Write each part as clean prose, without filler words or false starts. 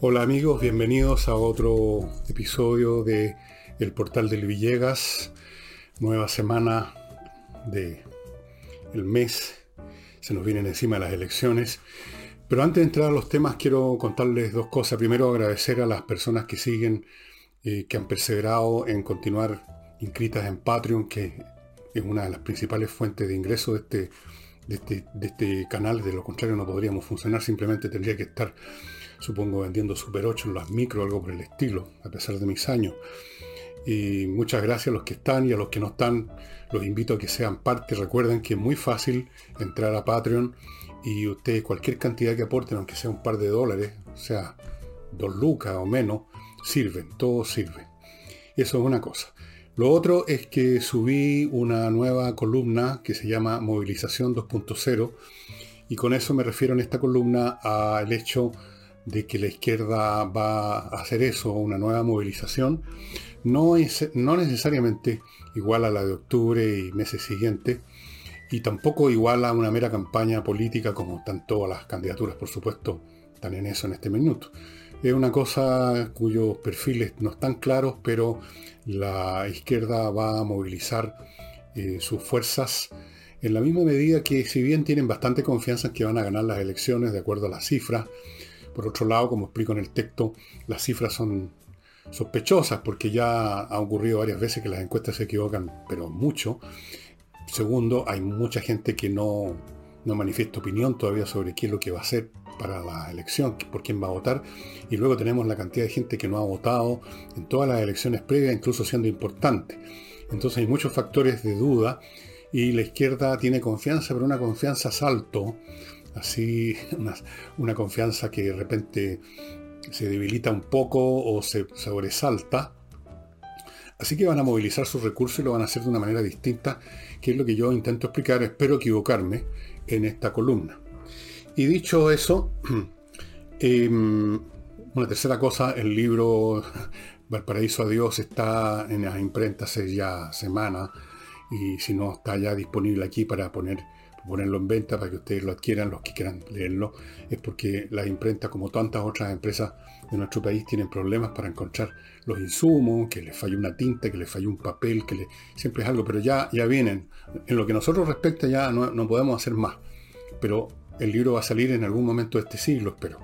Hola amigos, bienvenidos a otro episodio de El Portal del Villegas. Nueva semana del mes, se nos vienen encima las elecciones. Pero antes de entrar a los temas quiero contarles dos cosas. Primero, agradecer a las personas que siguen, que han perseverado en continuar inscritas en Patreon, que es una de las principales fuentes de ingreso de este canal. De lo contrario no podríamos funcionar, simplemente tendría que estar, supongo, vendiendo Super 8 en las micro o algo por el estilo, a pesar de mis años. Y muchas gracias a los que están y a los que no están, los invito a que sean parte. Recuerden que es muy fácil entrar a Patreon y ustedes cualquier cantidad que aporten, aunque sea un par de dólares, o sea, 2 lucas o menos, sirven, todo sirve. Eso es una cosa. Lo otro es que subí una nueva columna que se llama Movilización 2.0 y con eso me refiero en esta columna al hecho de que la izquierda va a hacer eso, una nueva movilización, no necesariamente igual a la de octubre y meses siguientes, y tampoco igual a una mera campaña política como están todas las candidaturas, por supuesto, están en eso en este minuto. Es una cosa cuyos perfiles no están claros, pero la izquierda va a movilizar sus fuerzas en la misma medida que, si bien tienen bastante confianza en que van a ganar las elecciones de acuerdo a las cifras, por otro lado, como explico en el texto, las cifras son sospechosas porque ya ha ocurrido varias veces que las encuestas se equivocan, pero mucho. Segundo, hay mucha gente que no manifiesta opinión todavía sobre qué es lo que va a hacer para la elección, por quién va a votar. Y luego tenemos la cantidad de gente que no ha votado en todas las elecciones previas, incluso siendo importante. Entonces hay muchos factores de duda y la izquierda tiene confianza, pero una confianza a salto, así una confianza que de repente se debilita un poco o se sobresalta. Así que van a movilizar sus recursos y lo van a hacer de una manera distinta, que es lo que yo intento explicar, espero equivocarme, en esta columna. Y dicho eso, una tercera cosa, el libro Valparaíso Adiós está en las imprentas hace ya semanas, y si no está ya disponible aquí para ponerlo en venta, para que ustedes lo adquieran, los que quieran leerlo, es porque las imprentas, como tantas otras empresas de nuestro país, tienen problemas para encontrar los insumos, que les falló una tinta, que les falló un papel, siempre es algo, pero ya vienen. En lo que nosotros respecta ya no podemos hacer más, pero el libro va a salir en algún momento de este siglo, espero.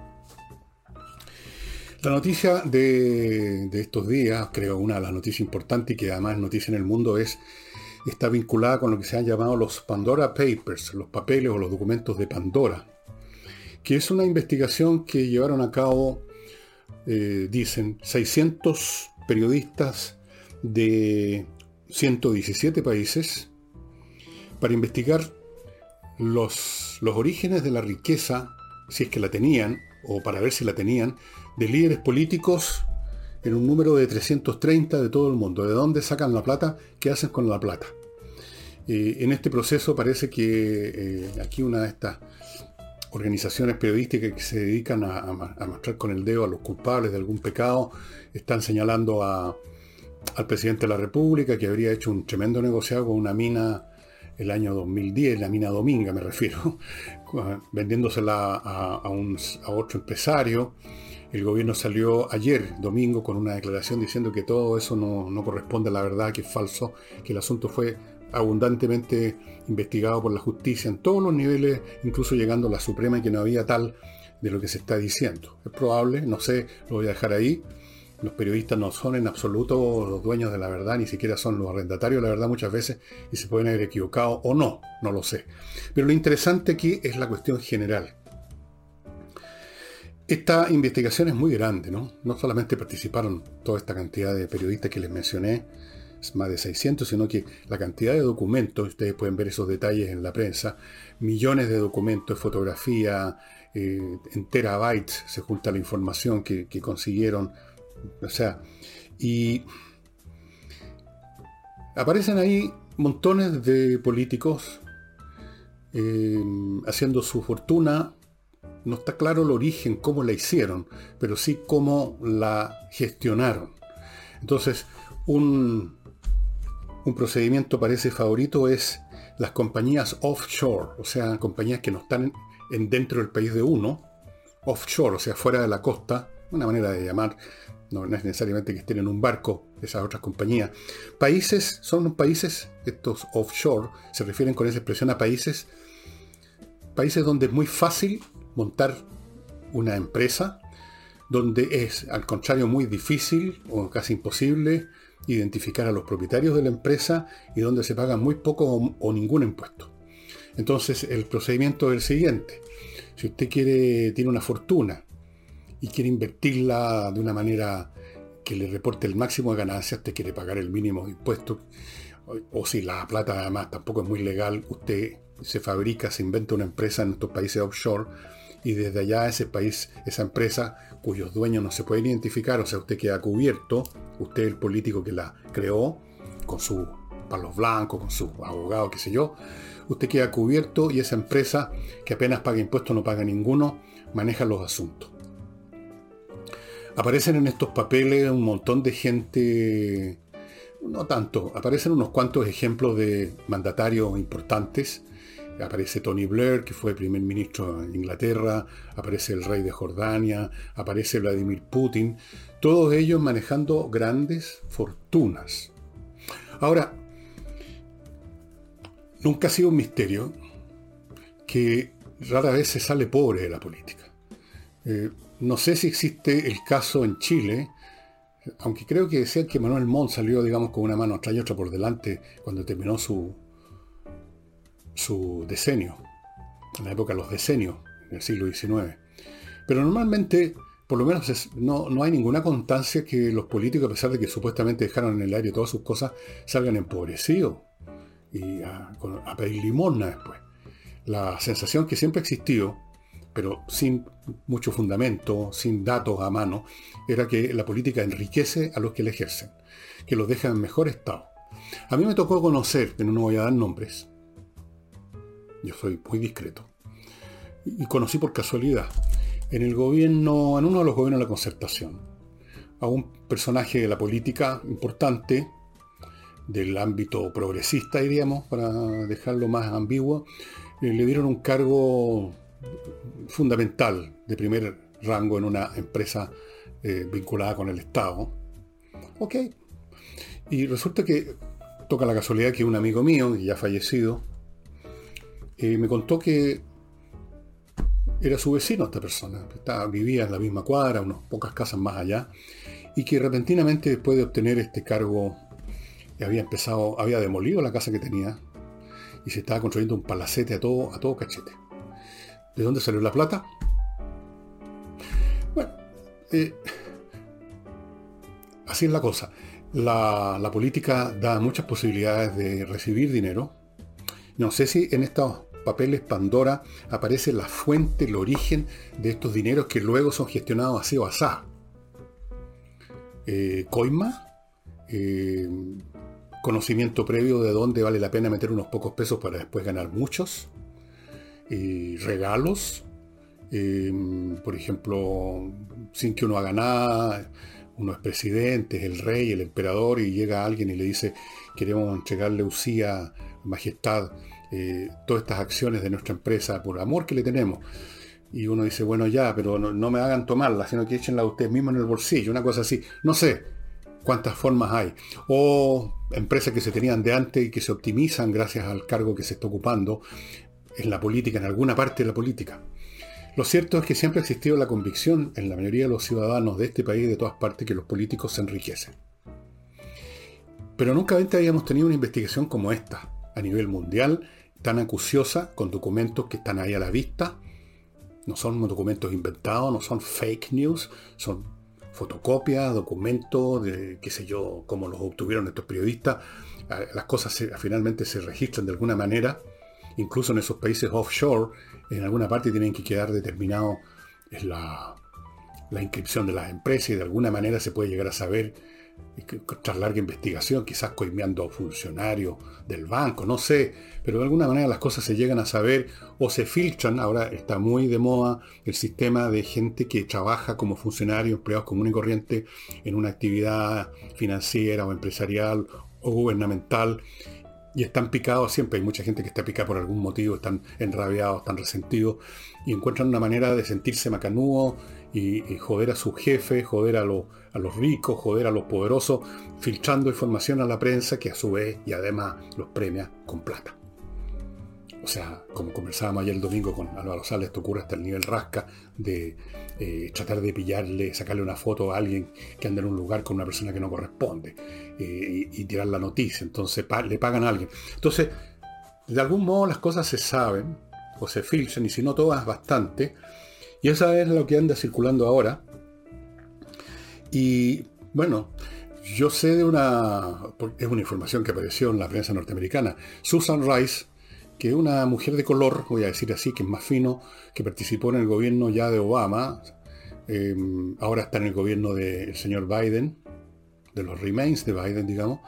La noticia de estos días, creo una de las noticias importantes y que además es noticia en el mundo, está vinculada con lo que se han llamado los Pandora Papers, los papeles o los documentos de Pandora, que es una investigación que llevaron a cabo, dicen, 600 periodistas de 117 países para investigar los orígenes de la riqueza, si es que la tenían, o para ver si la tenían, de líderes políticos en un número de 330 de todo el mundo. ¿De dónde sacan la plata? ¿Qué hacen con la plata? En este proceso parece que aquí una de estas organizaciones periodísticas que se dedican a mostrar con el dedo a los culpables de algún pecado, están señalando al presidente de la República, que habría hecho un tremendo negociado con una mina el año 2010, la mina Dominga me refiero, vendiéndosela a otro empresario. El gobierno salió ayer, domingo, con una declaración diciendo que todo eso no corresponde a la verdad, que es falso, que el asunto fue abundantemente investigado por la justicia en todos los niveles, incluso llegando a la Suprema, y que no había tal de lo que se está diciendo. Es probable, no sé, lo voy a dejar ahí. Los periodistas no son en absoluto los dueños de la verdad, ni siquiera son los arrendatarios de la verdad muchas veces, y se pueden haber equivocado o no lo sé. Pero lo interesante aquí es la cuestión general. Esta investigación es muy grande, ¿no? No solamente participaron toda esta cantidad de periodistas que les mencioné, más de 600, sino que la cantidad de documentos, ustedes pueden ver esos detalles en la prensa, millones de documentos, fotografía, en terabytes se junta la información que consiguieron, o sea, y aparecen ahí montones de políticos haciendo su fortuna. No está claro el origen, cómo la hicieron, pero sí cómo la gestionaron. Entonces, un procedimiento parece favorito es las compañías offshore, o sea, compañías que no están dentro del país de uno, offshore, o sea, fuera de la costa, una manera de llamar, no es necesariamente que estén en un barco esas otras compañías. Países, son países, estos offshore, se refieren con esa expresión a países donde es muy fácil montar una empresa, donde es, al contrario, muy difícil o casi imposible identificar a los propietarios de la empresa y donde se paga muy poco o ningún impuesto. Entonces, el procedimiento es el siguiente. Si usted tiene una fortuna y quiere invertirla de una manera que le reporte el máximo de ganancias, usted quiere pagar el mínimo de impuestos, o si la plata además tampoco es muy legal, usted se fabrica, se inventa una empresa en estos países offshore y desde allá ese país, esa empresa cuyos dueños no se pueden identificar, o sea, usted queda cubierto, usted el político que la creó, con su palos blancos, con su abogado, qué sé yo, usted queda cubierto y esa empresa, que apenas paga impuestos, no paga ninguno, maneja los asuntos. Aparecen en estos papeles un montón de gente, no tanto, aparecen unos cuantos ejemplos de mandatarios importantes. Aparece Tony Blair, que fue primer ministro en Inglaterra, aparece el rey de Jordania, aparece Vladimir Putin, todos ellos manejando grandes fortunas. Ahora, nunca ha sido un misterio que rara vez se sale pobre de la política. No sé si existe el caso en Chile, aunque creo que decían que Manuel Montt salió, digamos, con una mano atrás y otra por delante cuando terminó su decenio, en la época de los decenios, en el siglo XIX. Pero normalmente, por lo menos no hay ninguna constancia que los políticos, a pesar de que supuestamente dejaron en el aire todas sus cosas, salgan empobrecidos y a pedir limosna después. La sensación que siempre ha existido, pero sin mucho fundamento, sin datos a mano, era que la política enriquece a los que la ejercen, que los deja en mejor estado. A mí me tocó conocer, pero no voy a dar nombres, yo soy muy discreto, y conocí por casualidad, en uno de los gobiernos de la Concertación, a un personaje de la política importante, del ámbito progresista, diríamos, para dejarlo más ambiguo, le dieron un cargo fundamental, de primer rango en una empresa vinculada con el Estado. Ok. Y resulta que toca la casualidad que un amigo mío, ya fallecido, me contó que era su vecino esta persona. Vivía en la misma cuadra, unas pocas casas más allá, y que repentinamente, después de obtener este cargo, había demolido la casa que tenía y se estaba construyendo un palacete a todo cachete. ¿De dónde salió la plata? Bueno, así es la cosa. La política da muchas posibilidades de recibir dinero. No sé si en estos papeles Pandora aparece la fuente, el origen de estos dineros que luego son gestionados así o asá. Coima, conocimiento previo de dónde vale la pena meter unos pocos pesos para después ganar muchos. Regalos, por ejemplo, sin que uno haga nada, uno es presidente, es el rey, el emperador, y llega alguien y le dice: queremos entregarle usía, majestad, todas estas acciones de nuestra empresa por amor que le tenemos. Y uno dice: bueno, ya, pero no me hagan tomarlas, sino que échenla ustedes mismos en el bolsillo, una cosa así. No sé cuántas formas hay. O empresas que se tenían de antes y que se optimizan gracias al cargo que se está ocupando en la política, en alguna parte de la política. Lo cierto es que siempre ha existido la convicción en la mayoría de los ciudadanos de este país y de todas partes que los políticos se enriquecen. Pero nunca antes habíamos tenido una investigación como esta, a nivel mundial, tan acuciosa, con documentos que están ahí a la vista. No son documentos inventados, no son fake news, son fotocopias, documentos, de qué sé yo, cómo los obtuvieron estos periodistas. Las cosas finalmente se registran de alguna manera. Incluso en esos países offshore, en alguna parte tienen que quedar determinado la inscripción de las empresas, y de alguna manera se puede llegar a saber, tras larga investigación, quizás coimeando a funcionarios del banco, no sé, pero de alguna manera las cosas se llegan a saber o se filtran. Ahora está muy de moda el sistema de gente que trabaja como funcionario, empleados comunes y corrientes en una actividad financiera o empresarial o gubernamental, Y están picados siempre, hay mucha gente que está picada por algún motivo, están enrabiados, están resentidos, y encuentran una manera de sentirse macanudo y joder a sus jefes, joder a los ricos, joder a los poderosos, filtrando información a la prensa que a su vez y además los premia con plata. O sea, como conversábamos ayer el domingo con Álvaro Sala, esto ocurre hasta el nivel rasca de tratar de pillarle, sacarle una foto a alguien que anda en un lugar con una persona que no corresponde y tirar la noticia. Entonces le pagan a alguien. Entonces, de algún modo las cosas se saben o se filtran, y si no todas, bastante. Y esa es lo que anda circulando ahora. Y bueno, yo sé de es una información que apareció en la prensa norteamericana. Susan Rice, que es una mujer de color, voy a decir así, que es más fino, que participó en el gobierno ya de Obama, ahora está en el gobierno del señor Biden, de los Remains de Biden, digamos,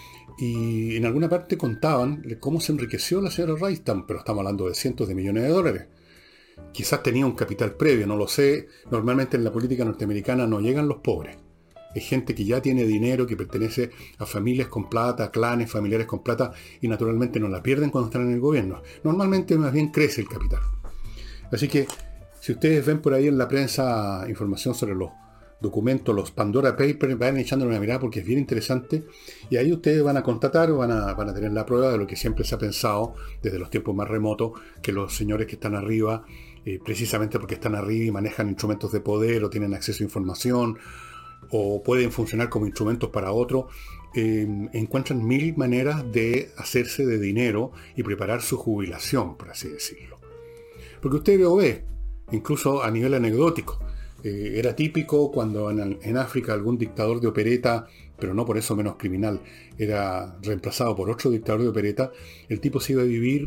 y en alguna parte contaban de cómo se enriqueció la señora Rice, pero estamos hablando de cientos de millones de dólares. Quizás tenía un capital previo, no lo sé. Normalmente en la política norteamericana no llegan los pobres. Es gente que ya tiene dinero, que pertenece a familias con plata, clanes, familiares con plata, y naturalmente no la pierden cuando están en el gobierno. Normalmente más bien crece el capital. Así que, si ustedes ven por ahí en la prensa información sobre los documentos, los Pandora Papers, vayan echándole una mirada porque es bien interesante, y ahí ustedes van a constatar, van a tener la prueba de lo que siempre se ha pensado desde los tiempos más remotos, que los señores que están arriba, precisamente porque están arriba y manejan instrumentos de poder o tienen acceso a información, o pueden funcionar como instrumentos para otros, encuentran mil maneras de hacerse de dinero y preparar su jubilación, por así decirlo. Porque usted lo ve, incluso a nivel anecdótico. Era típico cuando en África algún dictador de opereta, pero no por eso menos criminal, era reemplazado por otro dictador de opereta, el tipo se iba a vivir.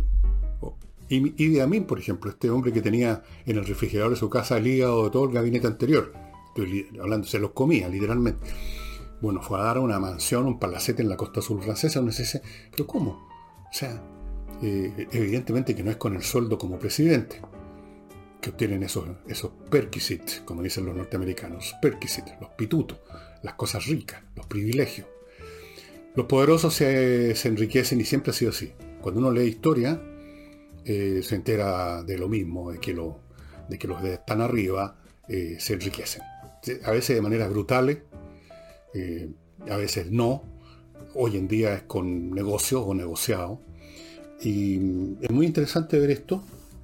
Idi Amin, por ejemplo, este hombre que tenía en el refrigerador de su casa el hígado de todo el gabinete anterior, estoy hablando, se los comía literalmente. Bueno, fue a dar una mansión, un palacete en la costa sur francesa, donde se dice, pero ¿cómo? O sea, evidentemente que no es con el sueldo como presidente que obtienen esos perquisites, como dicen los norteamericanos, perquisites, los pitutos, las cosas ricas, los privilegios. Los poderosos se enriquecen y siempre ha sido así. Cuando uno lee historia, se entera de lo mismo, de que los de están arriba se enriquecen. A veces de maneras brutales, a veces no. Hoy en día es con negocios o negociados. Y es muy interesante ver esto.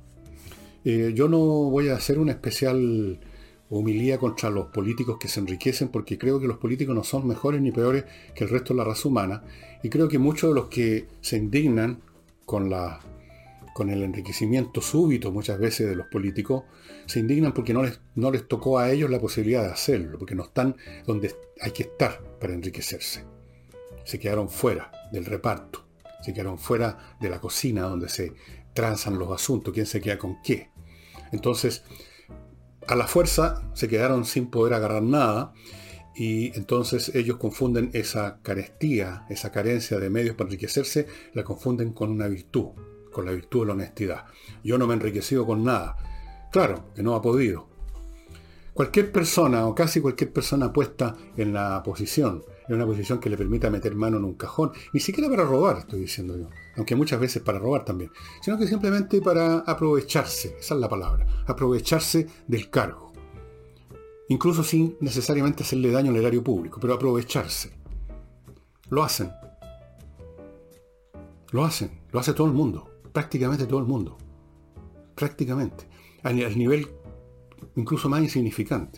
Yo no voy a hacer una especial homilía contra los políticos que se enriquecen, porque creo que los políticos no son mejores ni peores que el resto de la raza humana, y creo que muchos de los que se indignan con el enriquecimiento súbito muchas veces de los políticos, se indignan porque no les tocó a ellos la posibilidad de hacerlo, porque no están donde hay que estar para enriquecerse. Se quedaron fuera del reparto, se quedaron fuera de la cocina donde se transan los asuntos, quién se queda con qué. Entonces, a la fuerza se quedaron sin poder agarrar nada, y entonces ellos confunden esa carestía, esa carencia de medios para enriquecerse, la confunden con una virtud, con la virtud de la honestidad. Yo no me he enriquecido con nada. Claro, que no ha podido. Cualquier persona, o casi cualquier persona puesta en una posición que le permita meter mano en un cajón, ni siquiera para robar, estoy diciendo yo, aunque muchas veces para robar también, sino que simplemente para aprovecharse, esa es la palabra, aprovecharse del cargo. Incluso sin necesariamente hacerle daño al erario público, pero aprovecharse. Lo hacen. Lo hace todo el mundo, prácticamente todo el mundo. Prácticamente. Al nivel incluso más insignificante.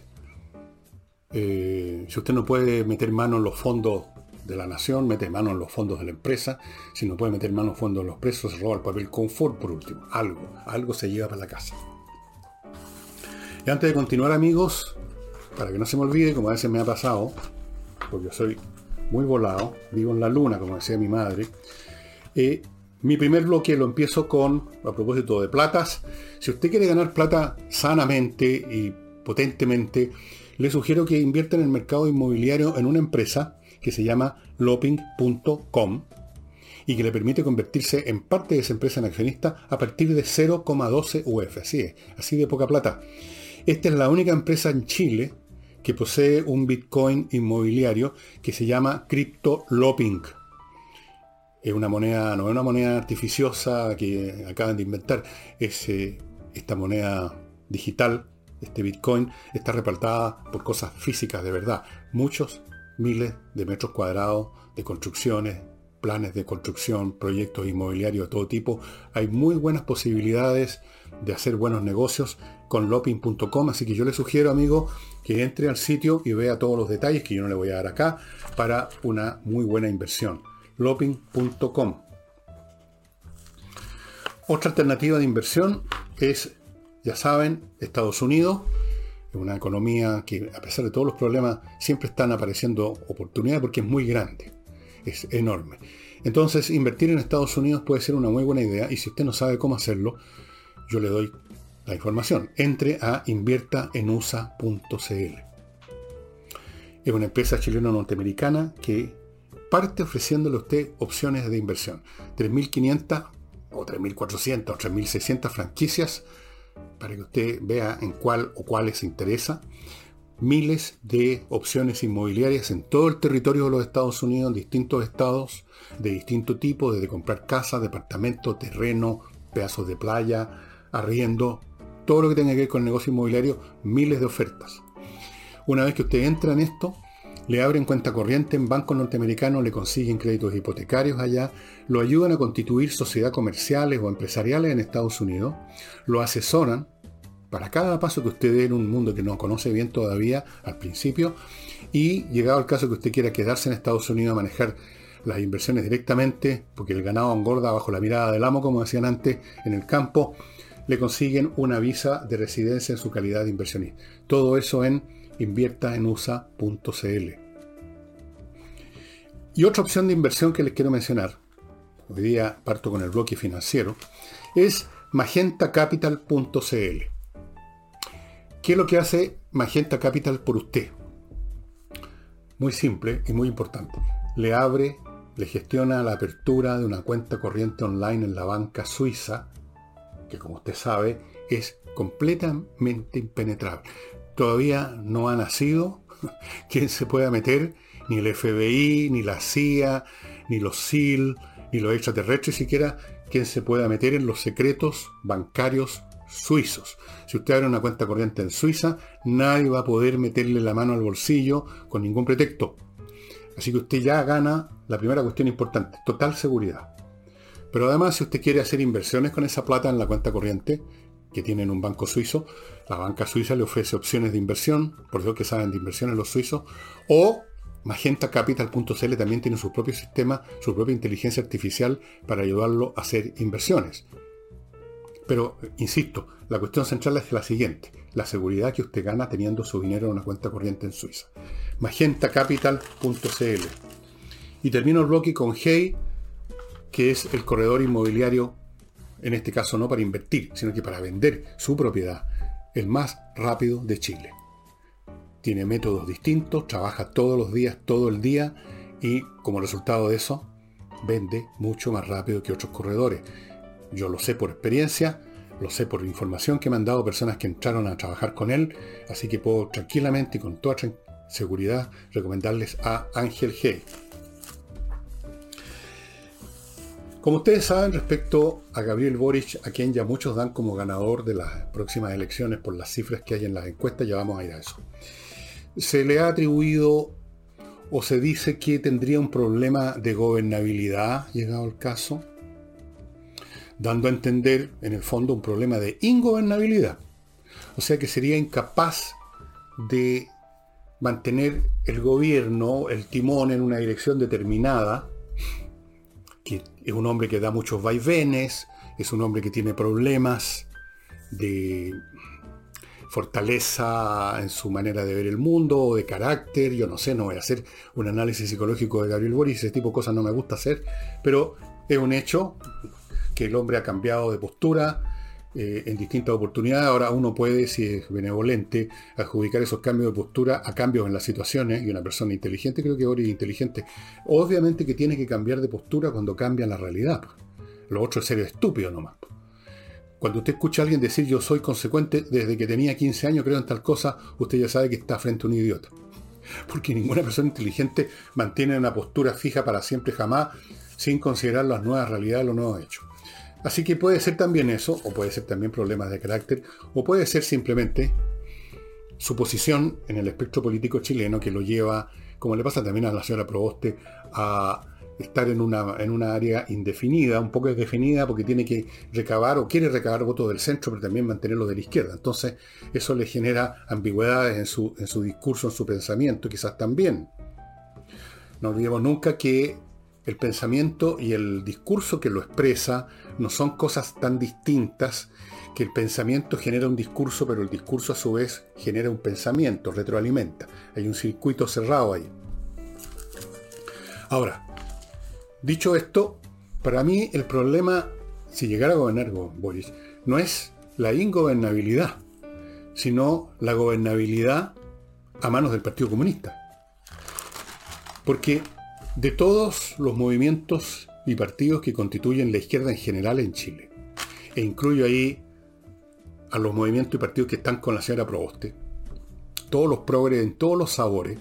Si usted no puede meter mano en los fondos de la nación, mete mano en los fondos de la empresa. Si no puede meter mano en los fondos de los presos, se roba el papel confort por último. Algo se lleva para la casa. Y antes de continuar, amigos, para que no se me olvide, como a veces me ha pasado, porque yo soy muy volado, vivo en la luna, como decía mi madre, mi primer bloque lo empiezo con, a propósito de platas. Si usted quiere ganar plata sanamente y potentemente, le sugiero que invierta en el mercado inmobiliario en una empresa que se llama Loping.com y que le permite convertirse en parte de esa empresa en accionista a partir de 0,12 UF. Así de poca plata. Esta es la única empresa en Chile que posee un Bitcoin inmobiliario que se llama CryptoLoping. Es una moneda, no es una moneda artificiosa que acaban de inventar, es esta moneda digital, este Bitcoin, está repartida por cosas físicas de verdad. Muchos miles de metros cuadrados de construcciones, planes de construcción, proyectos inmobiliarios de todo tipo. Hay muy buenas posibilidades de hacer buenos negocios con lopin.com, así que yo le sugiero, amigo, que entre al sitio y vea todos los detalles que yo no le voy a dar acá para una muy buena inversión. lopin.com. Otra alternativa de inversión es, ya saben, Estados Unidos. Es una economía que, a pesar de todos los problemas, siempre están apareciendo oportunidades porque es muy grande, es enorme. Entonces, invertir en Estados Unidos puede ser una muy buena idea, y si usted no sabe cómo hacerlo, yo le doy la información. Entre a inviertaenusa.cl. Es una empresa chileno-norteamericana que parte ofreciéndole a usted opciones de inversión. 3.500 o 3.400 o 3.600 franquicias para que usted vea en cuál o cuáles se interesa. Miles de opciones inmobiliarias en todo el territorio de los Estados Unidos, en distintos estados, de distinto tipo, desde comprar casa, departamento, terreno, pedazos de playa, arriendo, todo lo que tenga que ver con el negocio inmobiliario, miles de ofertas. Una vez que usted entra en esto, le abren cuenta corriente en bancos norteamericanos, le consiguen créditos hipotecarios allá, lo ayudan a constituir sociedades comerciales o empresariales en Estados Unidos, lo asesoran para cada paso que usted dé en un mundo que no conoce bien todavía al principio, y llegado el caso que usted quiera quedarse en Estados Unidos a manejar las inversiones directamente, porque el ganado engorda bajo la mirada del amo, como decían antes, en el campo, le consiguen una visa de residencia en su calidad de inversionista. Todo eso en inviertaenusa.cl. Y otra opción de inversión que les quiero mencionar, hoy día parto con el bloque financiero, es magentacapital.cl. ¿Qué es lo que hace Magenta Capital por usted? Muy simple y muy importante. Le gestiona la apertura de una cuenta corriente online en la banca suiza, que como usted sabe es completamente impenetrable. Todavía no ha nacido quien se pueda meter, ni el FBI, ni la CIA, ni los SEAL, ni los extraterrestres siquiera, quien se pueda meter en los secretos bancarios suizos. Si usted abre una cuenta corriente en Suiza, nadie va a poder meterle la mano al bolsillo con ningún pretexto. Así que usted ya gana la primera cuestión importante, total seguridad. Pero además, si usted quiere hacer inversiones con esa plata en la cuenta corriente que tiene en un banco suizo, la banca suiza le ofrece opciones de inversión, por eso que saben de inversiones los suizos, o magentacapital.cl también tiene su propio sistema, su propia inteligencia artificial para ayudarlo a hacer inversiones. Pero, insisto, la cuestión central es la siguiente: la seguridad que usted gana teniendo su dinero en una cuenta corriente en Suiza. magentacapital.cl. Y termino el bloque con Hey, que es el corredor inmobiliario, en este caso no para invertir, sino que para vender su propiedad, el más rápido de Chile. Tiene métodos distintos, trabaja todos los días, todo el día, y como resultado de eso, vende mucho más rápido que otros corredores. Yo lo sé por experiencia, lo sé por información que me han dado personas que entraron a trabajar con él, así que puedo tranquilamente y con toda seguridad recomendarles a Ángel Hey. Como ustedes saben, respecto a Gabriel Boric, a quien ya muchos dan como ganador de las próximas elecciones por las cifras que hay en las encuestas, ya vamos a ir a eso. Se le ha atribuido o se dice que tendría un problema de gobernabilidad, llegado el caso, dando a entender, en el fondo, un problema de ingobernabilidad. O sea que sería incapaz de mantener el gobierno, el timón en una dirección determinada, que es un hombre que da muchos vaivenes, es un hombre que tiene problemas de fortaleza en su manera de ver el mundo, o de carácter, yo no sé, no voy a hacer un análisis psicológico de Gabriel Boric, ese tipo de cosas no me gusta hacer, pero es un hecho que el hombre ha cambiado de postura en distintas oportunidades. Ahora uno puede, si es benevolente, adjudicar esos cambios de postura a cambios en las situaciones, y una persona inteligente, creo que Boric es inteligente, obviamente que tiene que cambiar de postura cuando cambia la realidad. Lo otro es ser estúpido nomás. Cuando usted escucha a alguien decir yo soy consecuente desde que tenía 15 años, creo en tal cosa, usted ya sabe que está frente a un idiota. Porque ninguna persona inteligente mantiene una postura fija para siempre, jamás, sin considerar las nuevas realidades, los nuevos hechos. Así que puede ser también eso, o puede ser también problemas de carácter, o puede ser simplemente su posición en el espectro político chileno que lo lleva, como le pasa también a la señora Proboste, a estar en una área indefinida, un poco indefinida, porque tiene que recabar o quiere recabar votos del centro, pero también mantenerlos de la izquierda. Entonces, eso le genera ambigüedades en su discurso, en su pensamiento, quizás también. No olvidemos nunca que el pensamiento y el discurso que lo expresa no son cosas tan distintas, que el pensamiento genera un discurso, pero el discurso a su vez genera un pensamiento, retroalimenta. Hay un circuito cerrado ahí. Ahora, dicho esto, para mí el problema, si llegara a gobernar Boric, no es la ingobernabilidad, sino la gobernabilidad a manos del Partido Comunista. Porque de todos los movimientos y partidos que constituyen la izquierda en general en Chile, e incluyo ahí a los movimientos y partidos que están con la señora Proboste, todos los progres en todos los sabores,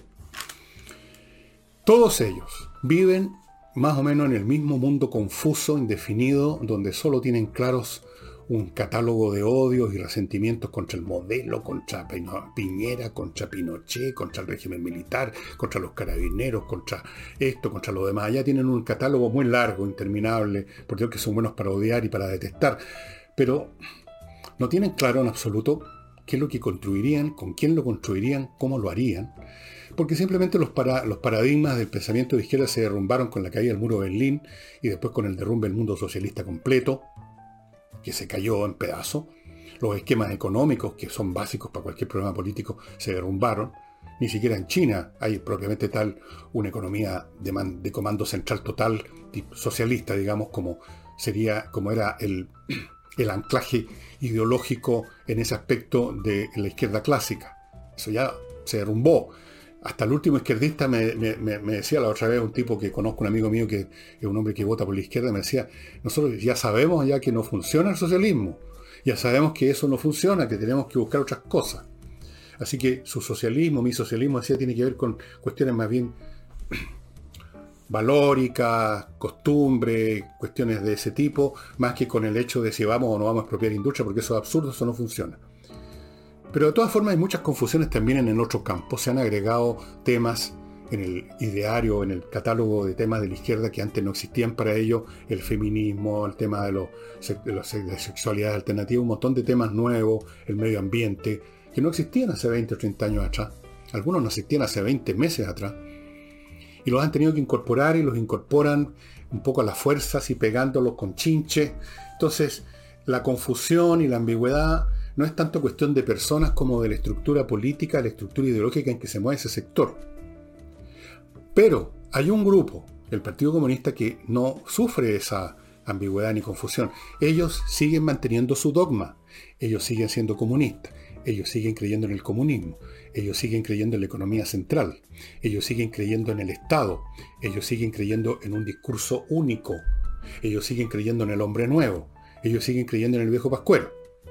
todos ellos viven más o menos en el mismo mundo confuso, indefinido, donde solo tienen claros un catálogo de odios y resentimientos contra el modelo, contra Piñera, contra Pinochet, contra el régimen militar, contra los carabineros, contra esto, contra lo demás. Ya tienen un catálogo muy largo, interminable, por Dios que son buenos para odiar y para detestar, pero no tienen claro en absoluto qué es lo que construirían, con quién lo construirían, cómo lo harían, porque simplemente los paradigmas del pensamiento de izquierda se derrumbaron con la caída del muro de Berlín y después con el derrumbe del mundo socialista completo, que se cayó en pedazos. Los esquemas económicos, que son básicos para cualquier problema político, se derrumbaron. Ni siquiera en China hay propiamente tal una economía de comando central total, socialista, digamos, como era el anclaje ideológico en ese aspecto de la izquierda clásica. Eso ya se derrumbó. Hasta el último izquierdista me decía la otra vez, un tipo que conozco, un amigo mío que es un hombre que vota por la izquierda, me decía, nosotros ya sabemos ya que no funciona el socialismo, ya sabemos que eso no funciona, que tenemos que buscar otras cosas. Así que su socialismo, mi socialismo, decía, tiene que ver con cuestiones más bien valóricas, costumbres, cuestiones de ese tipo, más que con el hecho de si vamos o no vamos a expropiar industria, porque eso es absurdo, eso no funciona. Pero de todas formas hay muchas confusiones también en el otro campo. Se han agregado temas en el ideario, en el catálogo de temas de la izquierda que antes no existían para ello, el feminismo, el tema de la sexualidad alternativa, un montón de temas nuevos, el medio ambiente, que no existían hace 20 o 30 años atrás. Algunos no existían hace 20 meses atrás. Y los han tenido que incorporar y los incorporan un poco a las fuerzas y pegándolos con chinche. Entonces, la confusión y la ambigüedad no es tanto cuestión de personas como de la estructura política, la estructura ideológica en que se mueve ese sector. Pero hay un grupo, el Partido Comunista, que no sufre esa ambigüedad ni confusión. Ellos siguen manteniendo su dogma. Ellos siguen siendo comunistas. Ellos siguen creyendo en el comunismo. Ellos siguen creyendo en la economía central. Ellos siguen creyendo en el Estado. Ellos siguen creyendo en un discurso único. Ellos siguen creyendo en el hombre nuevo. Ellos siguen creyendo en el viejo pascuero.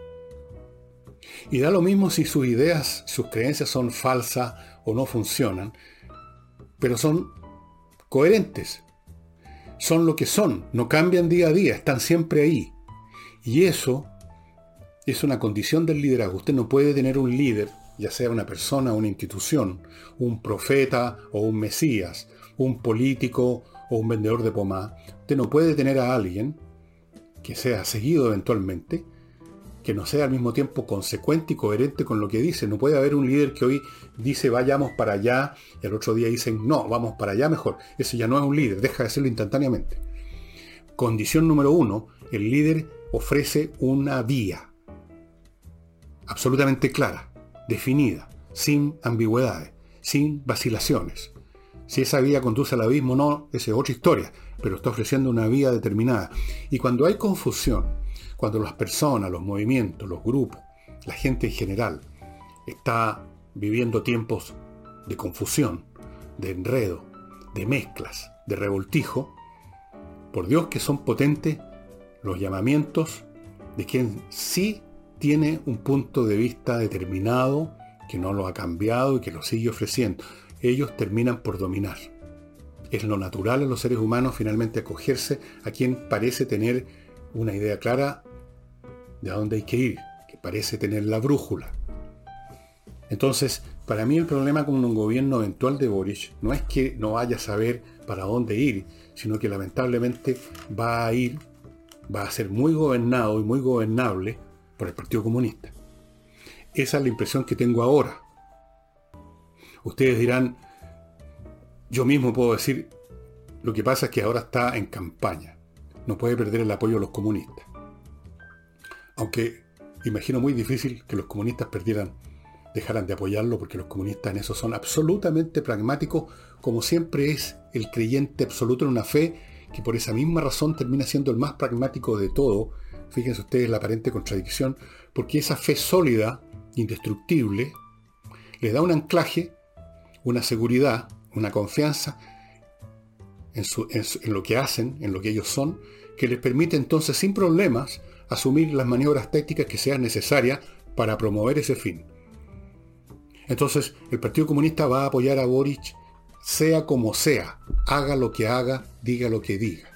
Y da lo mismo si sus ideas, sus creencias son falsas o no funcionan, pero son coherentes. Son lo que son, no cambian día a día, están siempre ahí. Y eso es una condición del liderazgo. Usted no puede tener un líder, ya sea una persona, una institución, un profeta o un mesías, un político o un vendedor de pomada. Usted no puede tener a alguien que sea seguido eventualmente, que no sea al mismo tiempo consecuente y coherente con lo que dice. No puede haber un líder que hoy dice vayamos para allá y al otro día dicen no, vamos para allá mejor. Ese ya no es un líder, deja de serlo instantáneamente. Condición número 1, el líder ofrece una vía absolutamente clara, definida, sin ambigüedades, sin vacilaciones. Si esa vía conduce al abismo o no, esa es otra historia, pero está ofreciendo una vía determinada. Y cuando hay confusión, cuando las personas, los movimientos, los grupos, la gente en general está viviendo tiempos de confusión, de enredo, de mezclas, de revoltijo, por Dios que son potentes los llamamientos de quien sí tiene un punto de vista determinado, que no lo ha cambiado y que lo sigue ofreciendo. Ellos terminan por dominar. Es lo natural en los seres humanos finalmente acogerse a quien parece tener una idea clara de a dónde hay que ir, que parece tener la brújula. Entonces, para mí el problema con un gobierno eventual de Boric no es que no vaya a saber para dónde ir, sino que lamentablemente va a ser muy gobernado y muy gobernable por el Partido Comunista. Esa es la impresión que tengo ahora. Ustedes dirán, yo mismo puedo decir, lo que pasa es que ahora está en campaña. No puede perder el apoyo de los comunistas. Aunque imagino muy difícil que los comunistas dejaran de apoyarlo, porque los comunistas en eso son absolutamente pragmáticos, como siempre es el creyente absoluto en una fe, que por esa misma razón termina siendo el más pragmático de todo. Fíjense ustedes la aparente contradicción, porque esa fe sólida, indestructible, les da un anclaje, una seguridad, una confianza en lo que hacen, en lo que ellos son, que les permite entonces sin problemas asumir las maniobras tácticas que sean necesarias para promover ese fin. Entonces, el Partido Comunista va a apoyar a Boric sea como sea, haga lo que haga, diga lo que diga.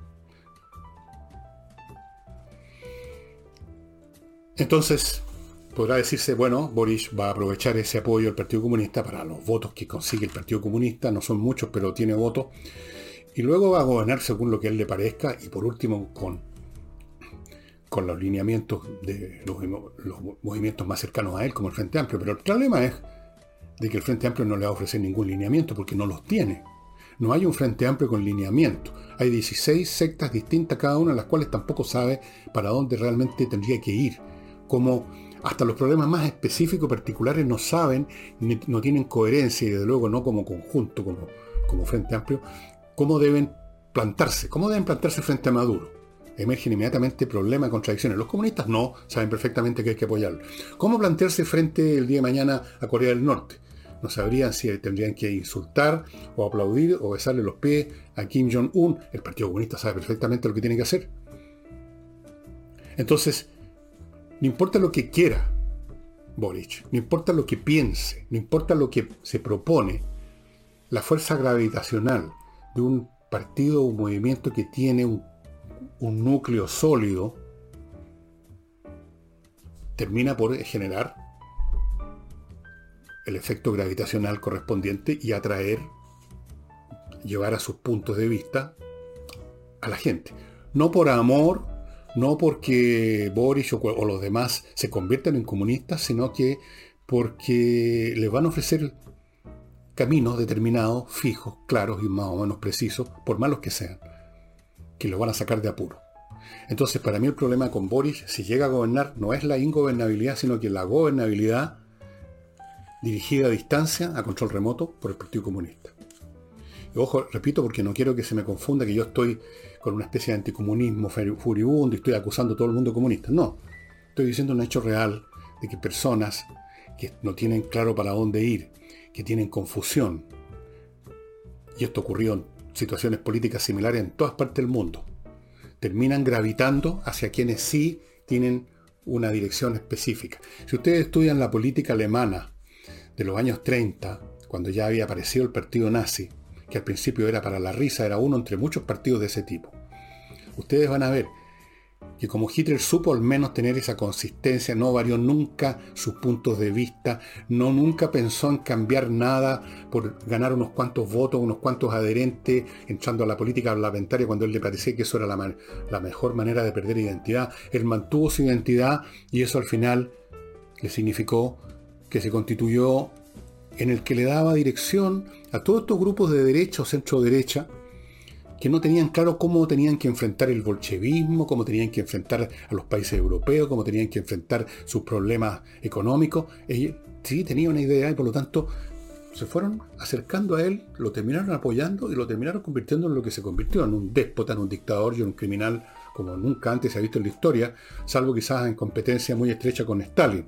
Entonces, podrá decirse, bueno, Boric va a aprovechar ese apoyo del Partido Comunista para los votos que consigue el Partido Comunista, no son muchos, pero tiene votos, y luego va a gobernar según lo que a él le parezca, y por último con los lineamientos de los movimientos más cercanos a él, como el Frente Amplio. Pero el problema es de que el Frente Amplio no le va a ofrecer ningún lineamiento, porque no los tiene. No hay un Frente Amplio con lineamiento. Hay 16 sectas distintas, cada una de las cuales tampoco sabe para dónde realmente tendría que ir. Como hasta los problemas más específicos, particulares, no saben, no tienen coherencia, y desde luego no como conjunto, como Frente Amplio, cómo deben plantarse frente a Maduro. Emergen inmediatamente problemas y contradicciones. Los comunistas no, saben perfectamente que hay que apoyarlo. ¿Cómo plantearse frente el día de mañana a Corea del Norte? No sabrían si tendrían que insultar o aplaudir o besarle los pies a Kim Jong-un. El Partido Comunista sabe perfectamente lo que tiene que hacer. Entonces, no importa lo que quiera Boric, no importa lo que piense, no importa lo que se propone, la fuerza gravitacional de un partido o un movimiento que tiene un núcleo sólido termina por generar el efecto gravitacional correspondiente y llevar a sus puntos de vista a la gente. No por amor, no porque Boris o los demás se conviertan en comunistas, sino que porque les van a ofrecer caminos determinados, fijos, claros y más o menos precisos, por malos que sean, que lo van a sacar de apuro. Entonces, para mí el problema con Boric, si llega a gobernar, no es la ingobernabilidad, sino que la gobernabilidad dirigida a distancia, a control remoto, por el Partido Comunista. Y ojo, repito, porque no quiero que se me confunda que yo estoy con una especie de anticomunismo furibundo y estoy acusando a todo el mundo comunista. No, estoy diciendo un hecho real de que personas que no tienen claro para dónde ir, que tienen confusión, y esto ocurrió en situaciones políticas similares en todas partes del mundo, terminan gravitando hacia quienes sí tienen una dirección específica. Si ustedes estudian la política alemana de los años 30, cuando ya había aparecido el partido nazi, que al principio era para la risa, era uno entre muchos partidos de ese tipo, ustedes van a ver que como Hitler supo al menos tener esa consistencia, no varió nunca sus puntos de vista, nunca pensó en cambiar nada por ganar unos cuantos votos, unos cuantos adherentes, entrando a la política parlamentaria cuando él le parecía que eso era la mejor manera de perder identidad. Él mantuvo su identidad y eso al final le significó que se constituyó en el que le daba dirección a todos estos grupos de derecha o centro-derecha que no tenían claro cómo tenían que enfrentar el bolchevismo, cómo tenían que enfrentar a los países europeos, cómo tenían que enfrentar sus problemas económicos. Ellos sí tenían una idea y por lo tanto se fueron acercando a él, lo terminaron apoyando y lo terminaron convirtiendo en lo que se convirtió, en un déspota, en un dictador y en un criminal como nunca antes se ha visto en la historia, salvo quizás en competencia muy estrecha con Stalin.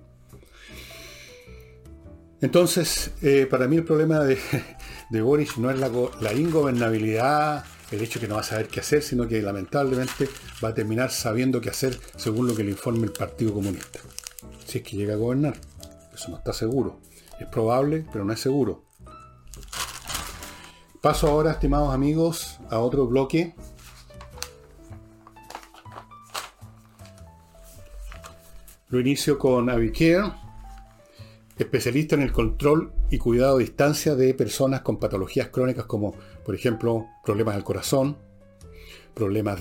Entonces, para mí el problema de Boric no es la ingobernabilidad, el hecho que no va a saber qué hacer, sino que lamentablemente va a terminar sabiendo qué hacer según lo que le informe el Partido Comunista. Si es que llega a gobernar. Eso no está seguro. Es probable, pero no es seguro. Paso ahora, estimados amigos, a otro bloque. Lo inicio con AviCare, especialista en el control y cuidado a distancia de personas con patologías crónicas como, por ejemplo, problemas del corazón, problemas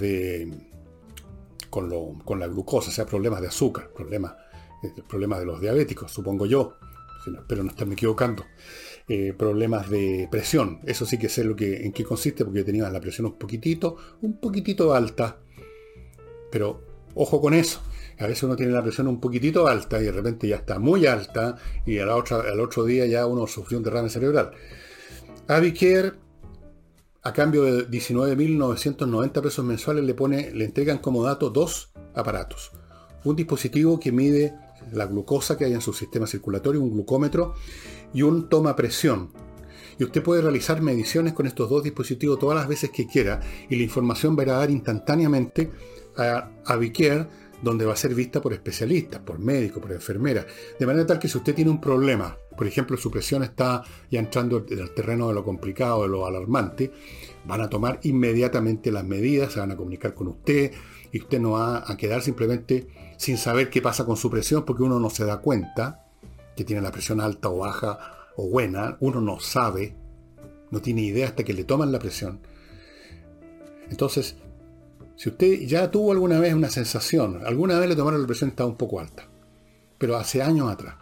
con la glucosa, o sea, problemas de azúcar, problemas de los diabéticos, supongo yo, espero no estarme equivocando. Problemas de presión, eso sí que sé en qué consiste, porque yo tenía la presión un poquitito alta, pero ojo con eso. A veces uno tiene la presión un poquitito alta y de repente ya está muy alta y al otro día ya uno sufrió un derrame cerebral. AviCare, a cambio de 19.990 pesos mensuales, le entregan como dato 2 aparatos. Un dispositivo que mide la glucosa que hay en su sistema circulatorio, un glucómetro, y un toma presión. Y usted puede realizar mediciones con estos dos dispositivos todas las veces que quiera y la información va a dar instantáneamente a AviCare, donde va a ser vista por especialistas, por médicos, por enfermeras. De manera tal que si usted tiene un problema, por ejemplo, su presión está ya entrando en el terreno de lo complicado, de lo alarmante, van a tomar inmediatamente las medidas, se van a comunicar con usted y usted no va a quedar simplemente sin saber qué pasa con su presión, porque uno no se da cuenta que tiene la presión alta o baja o buena, uno no sabe, no tiene idea hasta que le toman la presión. Entonces, si usted ya tuvo alguna vez una sensación, alguna vez le tomaron la presión y estaba un poco alta, pero hace años atrás,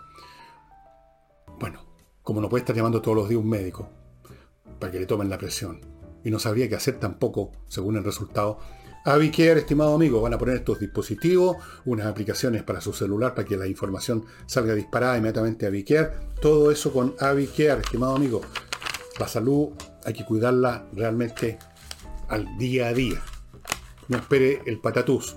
bueno, como no puede estar llamando todos los días un médico para que le tomen la presión, y no sabría qué hacer tampoco, según el resultado, AviCare, estimado amigo, van a poner estos dispositivos, unas aplicaciones para su celular para que la información salga disparada inmediatamente a AviCare, todo eso con AviCare, estimado amigo. La salud hay que cuidarla realmente al día a día. No espere el patatús.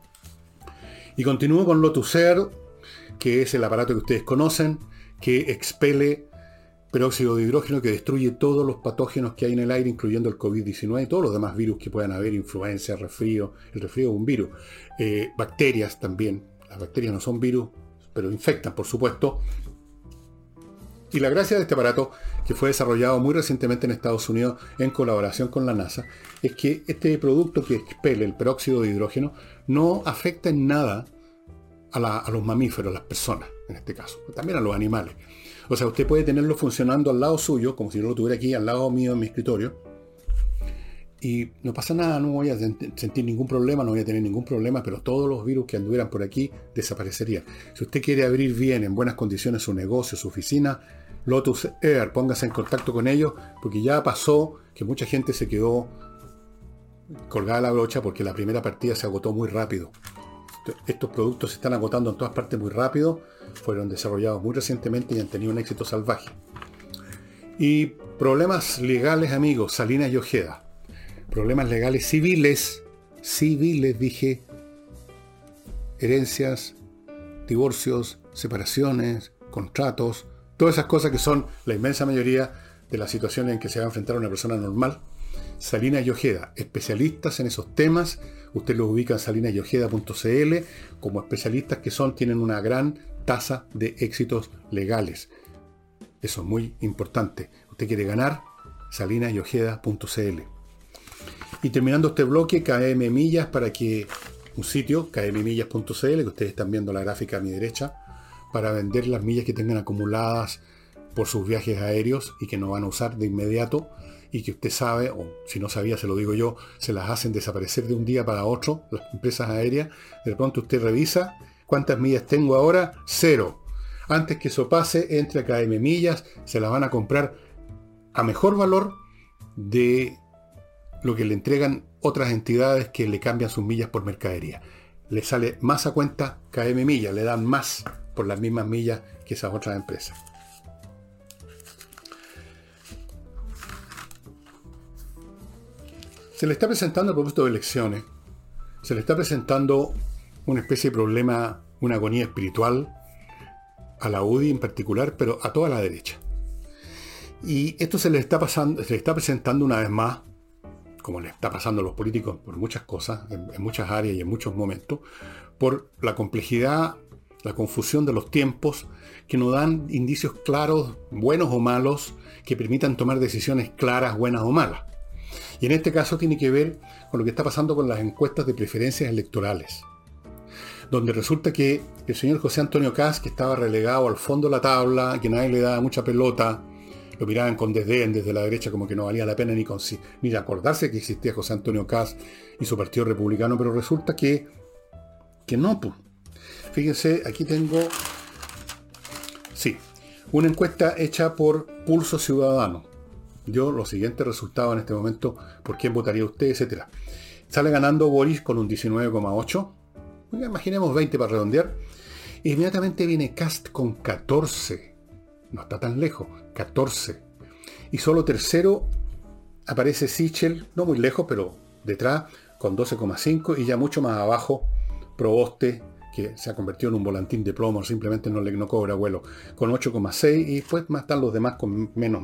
Y continúo con Lotuser, que es el aparato que ustedes conocen, que expele peróxido de hidrógeno, que destruye todos los patógenos que hay en el aire, incluyendo el COVID-19 y todos los demás virus que puedan haber, influenza, resfrío. El resfrío es un virus. Bacterias también. Las bacterias no son virus, pero infectan, por supuesto. Y la gracia de este aparato, que fue desarrollado muy recientemente en Estados Unidos en colaboración con la NASA, es que este producto que expele el peróxido de hidrógeno no afecta en nada a los mamíferos, a las personas, en este caso, también a los animales. O sea, usted puede tenerlo funcionando al lado suyo, como si yo lo tuviera aquí al lado mío en mi escritorio, y no pasa nada, no voy a sentir ningún problema, no voy a tener ningún problema, pero todos los virus que anduvieran por aquí desaparecerían. Si usted quiere abrir bien, en buenas condiciones, su negocio, su oficina, Lotus Air, póngase en contacto con ellos, porque ya pasó que mucha gente se quedó colgada la brocha porque la primera partida se agotó muy rápido. Estos productos se están agotando en todas partes muy rápido, fueron desarrollados muy recientemente y han tenido un éxito salvaje. Y problemas legales, amigos, Salinas y Ojeda. Problemas legales civiles, dije, herencias, divorcios, separaciones, contratos, todas esas cosas que son la inmensa mayoría de las situaciones en que se va a enfrentar una persona normal. Salinas y Ojeda, especialistas en esos temas. Usted los ubica en salinasyojeda.cl como especialistas que tienen una gran tasa de éxitos legales. Eso es muy importante. Usted quiere ganar, salinasyojeda.cl. Y terminando este bloque, KM Millas, para que un sitio, kmmillas.cl, que ustedes están viendo la gráfica a mi derecha, para vender las millas que tengan acumuladas por sus viajes aéreos y que no van a usar de inmediato, y que usted sabe, o si no sabía, se lo digo yo, se las hacen desaparecer de un día para otro, las empresas aéreas. De pronto usted revisa, ¿cuántas millas tengo ahora? 0. Antes que eso pase, entre a KM Millas, se las van a comprar a mejor valor de lo que le entregan otras entidades que le cambian sus millas por mercadería. Le sale más a cuenta KM Millas, le dan más por las mismas millas que esas otras empresas. Se le está presentando, a propósito de elecciones, se le está presentando una especie de problema, una agonía espiritual a la UDI en particular, pero a toda la derecha. Y esto se le está presentando una vez más, como le está pasando a los políticos por muchas cosas, en muchas áreas y en muchos momentos, por la complejidad la confusión de los tiempos, que no dan indicios claros, buenos o malos, que permitan tomar decisiones claras, buenas o malas. Y en este caso tiene que ver con lo que está pasando con las encuestas de preferencias electorales, donde resulta que el señor José Antonio Kast, que estaba relegado al fondo de la tabla, que nadie le daba mucha pelota, lo miraban con desdén desde la derecha, como que no valía la pena ni acordarse que existía José Antonio Kast y su partido republicano, pero resulta que no, pues. Fíjense, aquí tengo, sí, una encuesta hecha por Pulso Ciudadano. Yo los siguientes resultados en este momento, por quién votaría usted, etcétera. Sale ganando Boris con un 19,8. Imaginemos 20 para redondear. Inmediatamente viene Kast con 14. No está tan lejos, 14. Y solo tercero aparece Sichel, no muy lejos, pero detrás, con 12,5. Y ya mucho más abajo, Proboste, que se ha convertido en un volantín de plomo, simplemente no cobra vuelo, con 8,6. Y después más están los demás con menos.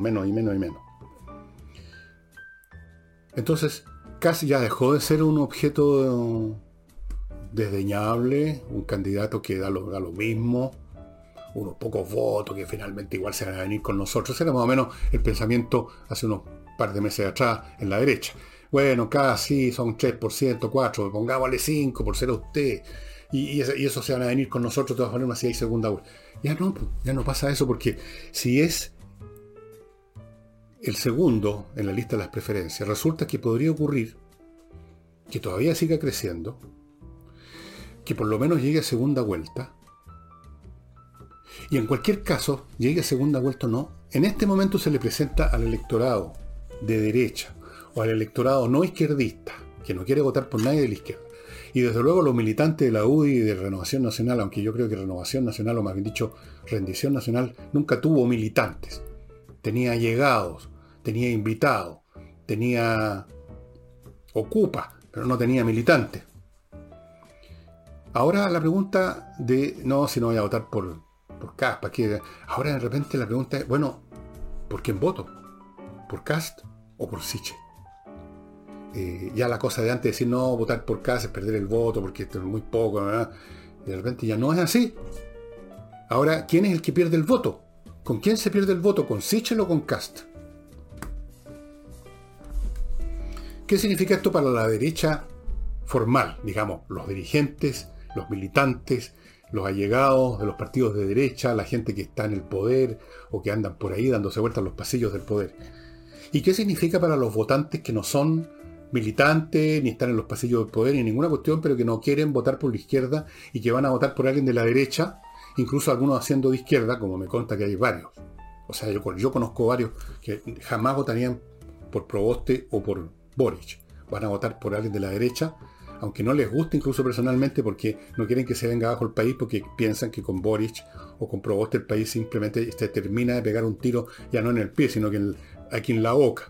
Entonces, Kast ya dejó de ser un objeto desdeñable, un candidato que da lo mismo, unos pocos votos que finalmente igual se van a venir con nosotros. Era más o menos el pensamiento hace unos par de meses atrás en la derecha. Bueno, casi son 3%, 4%, pongámosle 5% por ser usted, y eso se van a venir con nosotros de todas formas si hay segunda vuelta. Ya no pasa eso, porque si es el segundo en la lista de las preferencias, resulta que podría ocurrir que todavía siga creciendo, que por lo menos llegue a segunda vuelta, y en cualquier caso, llegue a segunda vuelta o no, en este momento se le presenta al electorado de derecha o al electorado no izquierdista, que no quiere votar por nadie de la izquierda, y desde luego los militantes de la UDI y de Renovación Nacional, aunque yo creo que Renovación Nacional, o más bien dicho, Rendición Nacional, nunca tuvo militantes. Tenía allegados, tenía invitados, tenía ocupa, pero no tenía militantes. Ahora la pregunta de, no, si no voy a votar por Kast, ¿para qué? Ahora de repente la pregunta es, bueno, ¿por quién voto? ¿Por Kast o por Sichel? Ya la cosa de antes de decir, no, votar por Kast es perder el voto, porque esto es muy poco, ¿verdad? Y de repente ya no es así. Ahora, ¿quién es el que pierde el voto? ¿Con quién se pierde el voto? ¿Con Sichel o con Kast? ¿Qué significa esto para la derecha formal? Digamos, los dirigentes, los militantes, los allegados de los partidos de derecha, la gente que está en el poder o que andan por ahí dándose vueltas en los pasillos del poder. ¿Y qué significa para los votantes que no son militantes, ni están en los pasillos del poder, ni ninguna cuestión, pero que no quieren votar por la izquierda y que van a votar por alguien de la derecha, incluso algunos haciendo de izquierda, como me consta que hay varios? O sea, yo conozco varios que jamás votarían por Proboste o por Boric. Van a votar por alguien de la derecha, aunque no les guste incluso personalmente, porque no quieren que se venga abajo el país, porque piensan que con Boric o con Proboste el país simplemente se termina de pegar un tiro, ya no en el pie, sino que aquí en la boca.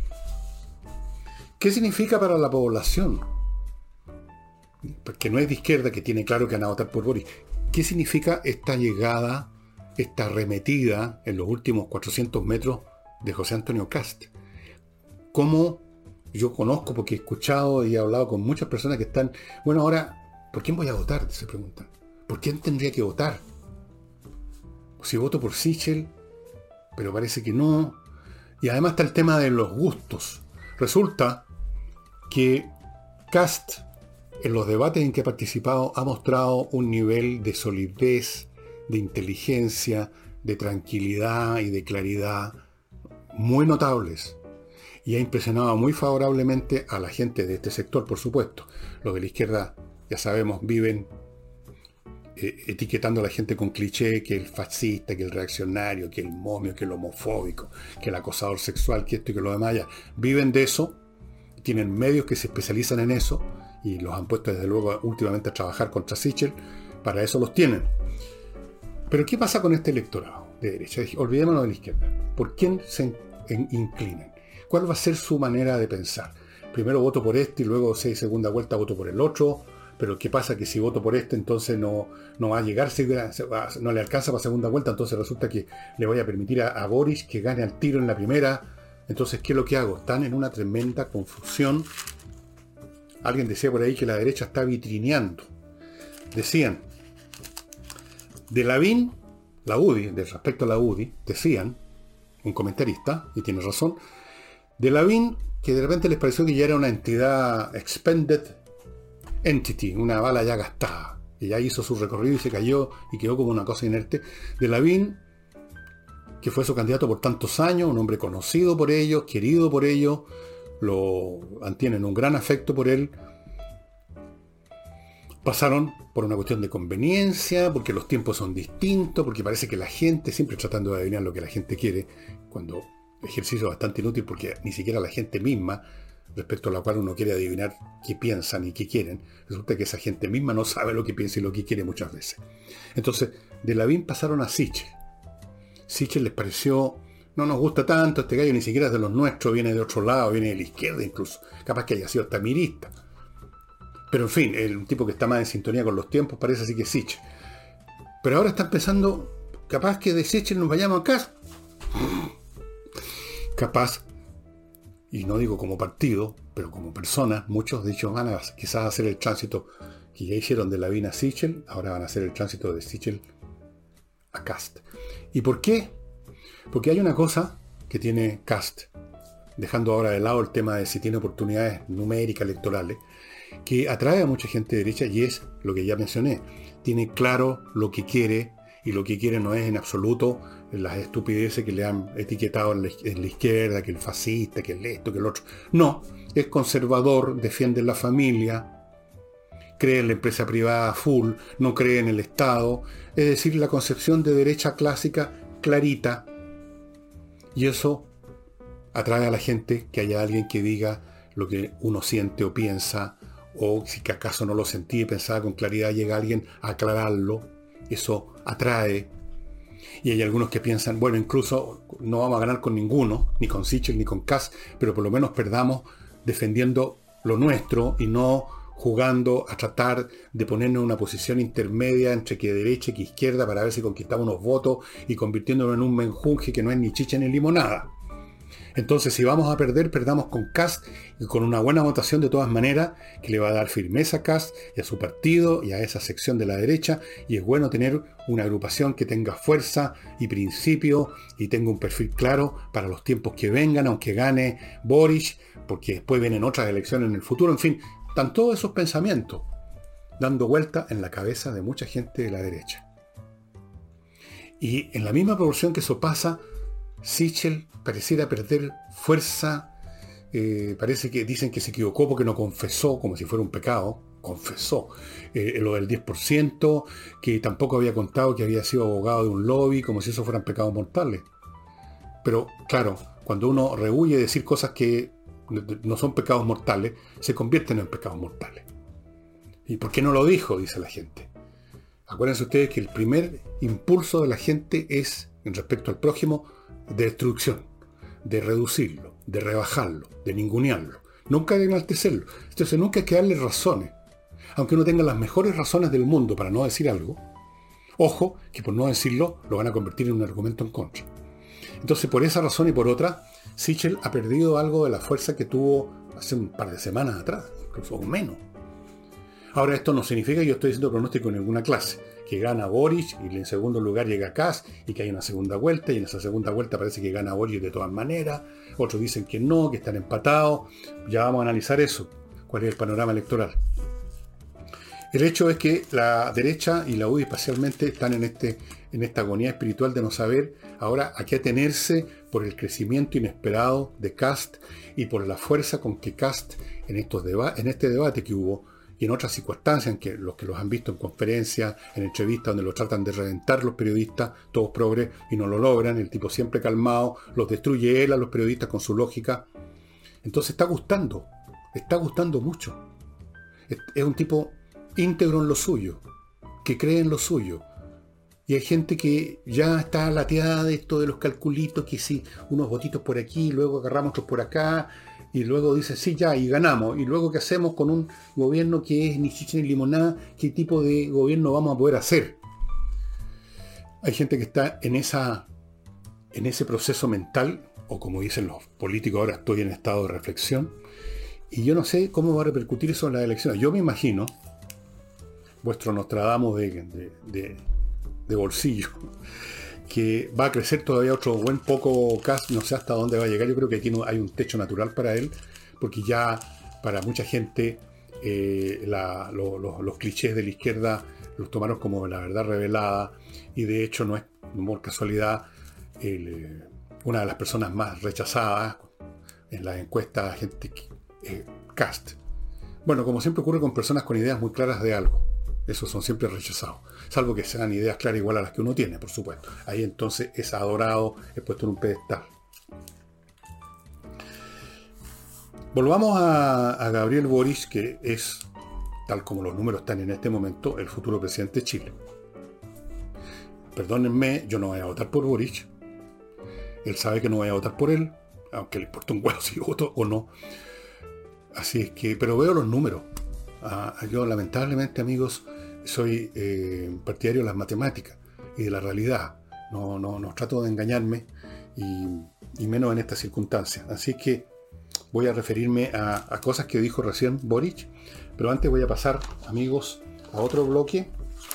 ¿Qué significa para la población? Porque no es de izquierda, que tiene claro que van a votar por Boric. ¿Qué significa esta llegada, esta arremetida en los últimos 400 metros de José Antonio Kast? ¿Cómo? Yo conozco, porque he escuchado y he hablado con muchas personas que están, bueno, ahora, ¿por quién voy a votar? Se preguntan. ¿Por quién tendría que votar? Si voto por Sichel, pero parece que no. Y además está el tema de los gustos. Resulta que Kast, en los debates en que ha participado, ha mostrado un nivel de solidez, de inteligencia, de tranquilidad y de claridad muy notables. Y ha impresionado muy favorablemente a la gente de este sector, por supuesto. Los de la izquierda, ya sabemos, viven etiquetando a la gente con cliché, que el fascista, que el reaccionario, que el momio, que el homofóbico, que el acosador sexual, que esto y que lo demás. Ya viven de eso, tienen medios que se especializan en eso, y los han puesto desde luego últimamente a trabajar contra Sichel. Para eso los tienen. Pero ¿qué pasa con este electorado de derecha? Olvidémonos de la izquierda. ¿Por quién se inclinan? ¿Cuál va a ser su manera de pensar? Primero voto por este y luego, si hay segunda vuelta, voto por el otro. Pero ¿qué pasa? Que si voto por este, entonces no va a llegar, no le alcanza para segunda vuelta, entonces resulta que le voy a permitir a Boric que gane al tiro en la primera. Entonces, ¿qué es lo que hago? Están en una tremenda confusión. Alguien decía por ahí que la derecha está vitrineando. Decían, De Lavín, la UDI, respecto a la UDI, decían, un comentarista, y tiene razón, de Lavín, que de repente les pareció que ya era una entidad expended entity, una bala ya gastada, que ya hizo su recorrido y se cayó y quedó como una cosa inerte. De Lavín, que fue su candidato por tantos años, un hombre conocido por ellos, querido por ellos, tienen un gran afecto por él. Pasaron por una cuestión de conveniencia, porque los tiempos son distintos, porque parece que la gente, siempre tratando de adivinar lo que la gente quiere, cuando ejercicio bastante inútil, porque ni siquiera la gente misma, respecto a la cual uno quiere adivinar qué piensan y qué quieren, resulta que esa gente misma no sabe lo que piensa y lo que quiere muchas veces. Entonces, de Lavín pasaron a Sichel. Sichel les pareció, no nos gusta tanto, este gallo ni siquiera es de los nuestros, viene de otro lado, viene de la izquierda incluso, capaz que haya sido hasta mirista. Pero en fin, un tipo que está más en sintonía con los tiempos parece así que es Sichel. Pero ahora están pensando, capaz que de Sichel nos vayamos a casa. Capaz, y no digo como partido, pero como personas, muchos de ellos van a quizás hacer el tránsito que ya hicieron de Lavín a Sichel, ahora van a hacer el tránsito de Sichel a Kast. ¿Y por qué? Porque hay una cosa que tiene Kast, dejando ahora de lado el tema de si tiene oportunidades numéricas electorales, que atrae a mucha gente de derecha, y es lo que ya mencioné. Tiene claro lo que quiere, y lo que quiere no es en absoluto las estupideces que le han etiquetado en la izquierda, que el fascista, que el esto, que el otro. No, es conservador, defiende la familia, cree en la empresa privada full, no cree en el Estado, es decir, la concepción de derecha clásica clarita, y eso atrae a la gente, que haya alguien que diga lo que uno siente o piensa, o si que acaso no lo sentía y pensaba con claridad, llega alguien a aclararlo, eso atrae. Y hay algunos que piensan, bueno, incluso no vamos a ganar con ninguno, ni con Sichel ni con Kast, pero por lo menos perdamos defendiendo lo nuestro y no jugando a tratar de ponernos en una posición intermedia entre que derecha y que izquierda para ver si conquistamos unos votos y convirtiéndonos en un menjunje que no es ni chicha ni limonada. Entonces, si vamos a perder, perdamos con Kast, y con una buena votación de todas maneras, que le va a dar firmeza a Kast y a su partido y a esa sección de la derecha, y es bueno tener una agrupación que tenga fuerza y principio y tenga un perfil claro para los tiempos que vengan, aunque gane Boric, porque después vienen otras elecciones en el futuro. En fin, están todos esos pensamientos dando vuelta en la cabeza de mucha gente de la derecha. Y en la misma proporción que eso pasa, Sichel pareciera perder fuerza, parece que dicen que se equivocó porque no confesó, como si fuera un pecado, confesó lo del 10%, que tampoco había contado que había sido abogado de un lobby, como si eso fueran pecados mortales. Pero claro, cuando uno rehúye decir cosas que no son pecados mortales, se convierten en pecados mortales. ¿Y por qué no lo dijo?, dice la gente. Acuérdense ustedes que el primer impulso de la gente es, en respecto al prójimo, de destrucción, de reducirlo, de rebajarlo, de ningunearlo, nunca de enaltecerlo. Entonces nunca hay que darle razones, aunque uno tenga las mejores razones del mundo para no decir algo. Ojo, que por no decirlo lo van a convertir en un argumento en contra. Entonces, por esa razón y por otra, Sichel ha perdido algo de la fuerza que tuvo hace un par de semanas atrás, incluso menos. Ahora, esto no significa que yo estoy haciendo pronóstico en ninguna clase, que gana Boric y en segundo lugar llega Kast y que hay una segunda vuelta, y en esa segunda vuelta parece que gana Boric de todas maneras. Otros dicen que no, que están empatados. Ya vamos a analizar eso, cuál es el panorama electoral. El hecho es que la derecha y la UDI especialmente están en esta agonía espiritual de no saber ahora a qué atenerse por el crecimiento inesperado de Kast y por la fuerza con que Kast en este debate que hubo y en otras circunstancias, en que los han visto en conferencias, en entrevistas, donde lo tratan de reventar los periodistas, todos progres, y no lo logran, el tipo siempre calmado, los destruye él a los periodistas con su lógica. Entonces está gustando mucho. Es un tipo íntegro en lo suyo, que cree en lo suyo. Y hay gente que ya está lateada de esto de los calculitos, que si unos votitos por aquí, luego agarramos otros por acá, y luego dice, sí, ya, y ganamos. Y luego, ¿qué hacemos con un gobierno que es ni chicha ni limonada? ¿Qué tipo de gobierno vamos a poder hacer? Hay gente que está en ese proceso mental, o como dicen los políticos, ahora estoy en estado de reflexión, y yo no sé cómo va a repercutir eso en las elecciones. Yo me imagino, vuestro Nostradamus de de bolsillo, que va a crecer todavía otro buen poco Kast, no sé hasta dónde va a llegar. Yo creo que aquí no hay un techo natural para él, porque ya para mucha gente los clichés de la izquierda los tomaron como la verdad revelada, y de hecho no es por casualidad una de las personas más rechazadas en las encuestas, gente Kast. Bueno, como siempre ocurre con personas con ideas muy claras de algo, esos son siempre rechazados, salvo que sean ideas claras igual a las que uno tiene, por supuesto. Ahí entonces es adorado, es puesto en un pedestal. Volvamos a Gabriel Boric, que es, tal como los números están en este momento, el futuro presidente de Chile. Perdónenme, yo no voy a votar por Boric. Él sabe que no voy a votar por él, aunque le importa un huevo si voto o no. Así es que, pero veo los números. Yo lamentablemente, amigos, soy partidario de las matemáticas y de la realidad. No trato de engañarme, y menos en estas circunstancias. Así que voy a referirme a cosas que dijo recién Boric, pero antes voy a pasar, amigos, a otro bloque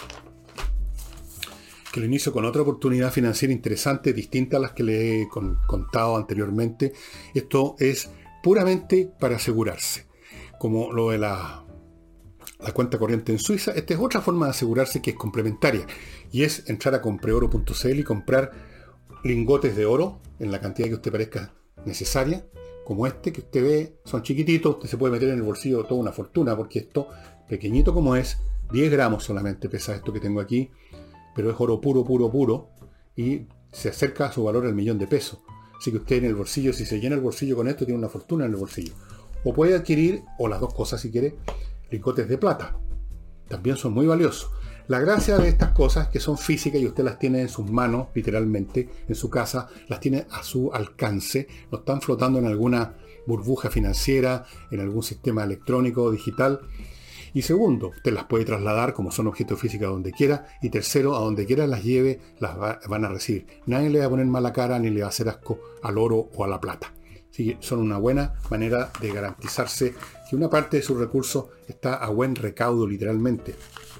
que lo inicio con otra oportunidad financiera interesante, distinta a las que le he contado anteriormente. Esto es puramente para asegurarse, como lo de la cuenta corriente en Suiza. Esta es otra forma de asegurarse que es complementaria, y es entrar a compreoro.cl y comprar lingotes de oro en la cantidad que usted parezca necesaria, como este que usted ve, son chiquititos, usted se puede meter en el bolsillo toda una fortuna, porque esto, pequeñito como es, 10 gramos solamente pesa esto que tengo aquí, pero es oro puro, puro, puro, y se acerca a su valor al $1.000.000. Así que usted en el bolsillo, si se llena el bolsillo con esto, tiene una fortuna en el bolsillo. O puede adquirir, o las dos cosas si quiere, lingotes de plata. También son muy valiosos. La gracia de estas cosas, que son físicas y usted las tiene en sus manos, literalmente, en su casa, las tiene a su alcance, no están flotando en alguna burbuja financiera, en algún sistema electrónico o digital. Y segundo, usted las puede trasladar, como son objetos físicos, a donde quiera. Y tercero, a donde quiera las lleve, van a recibir. Nadie le va a poner mala cara ni le va a hacer asco al oro o a la plata. Así que son una buena manera de garantizarse que una parte de sus recursos está a buen recaudo, literalmente.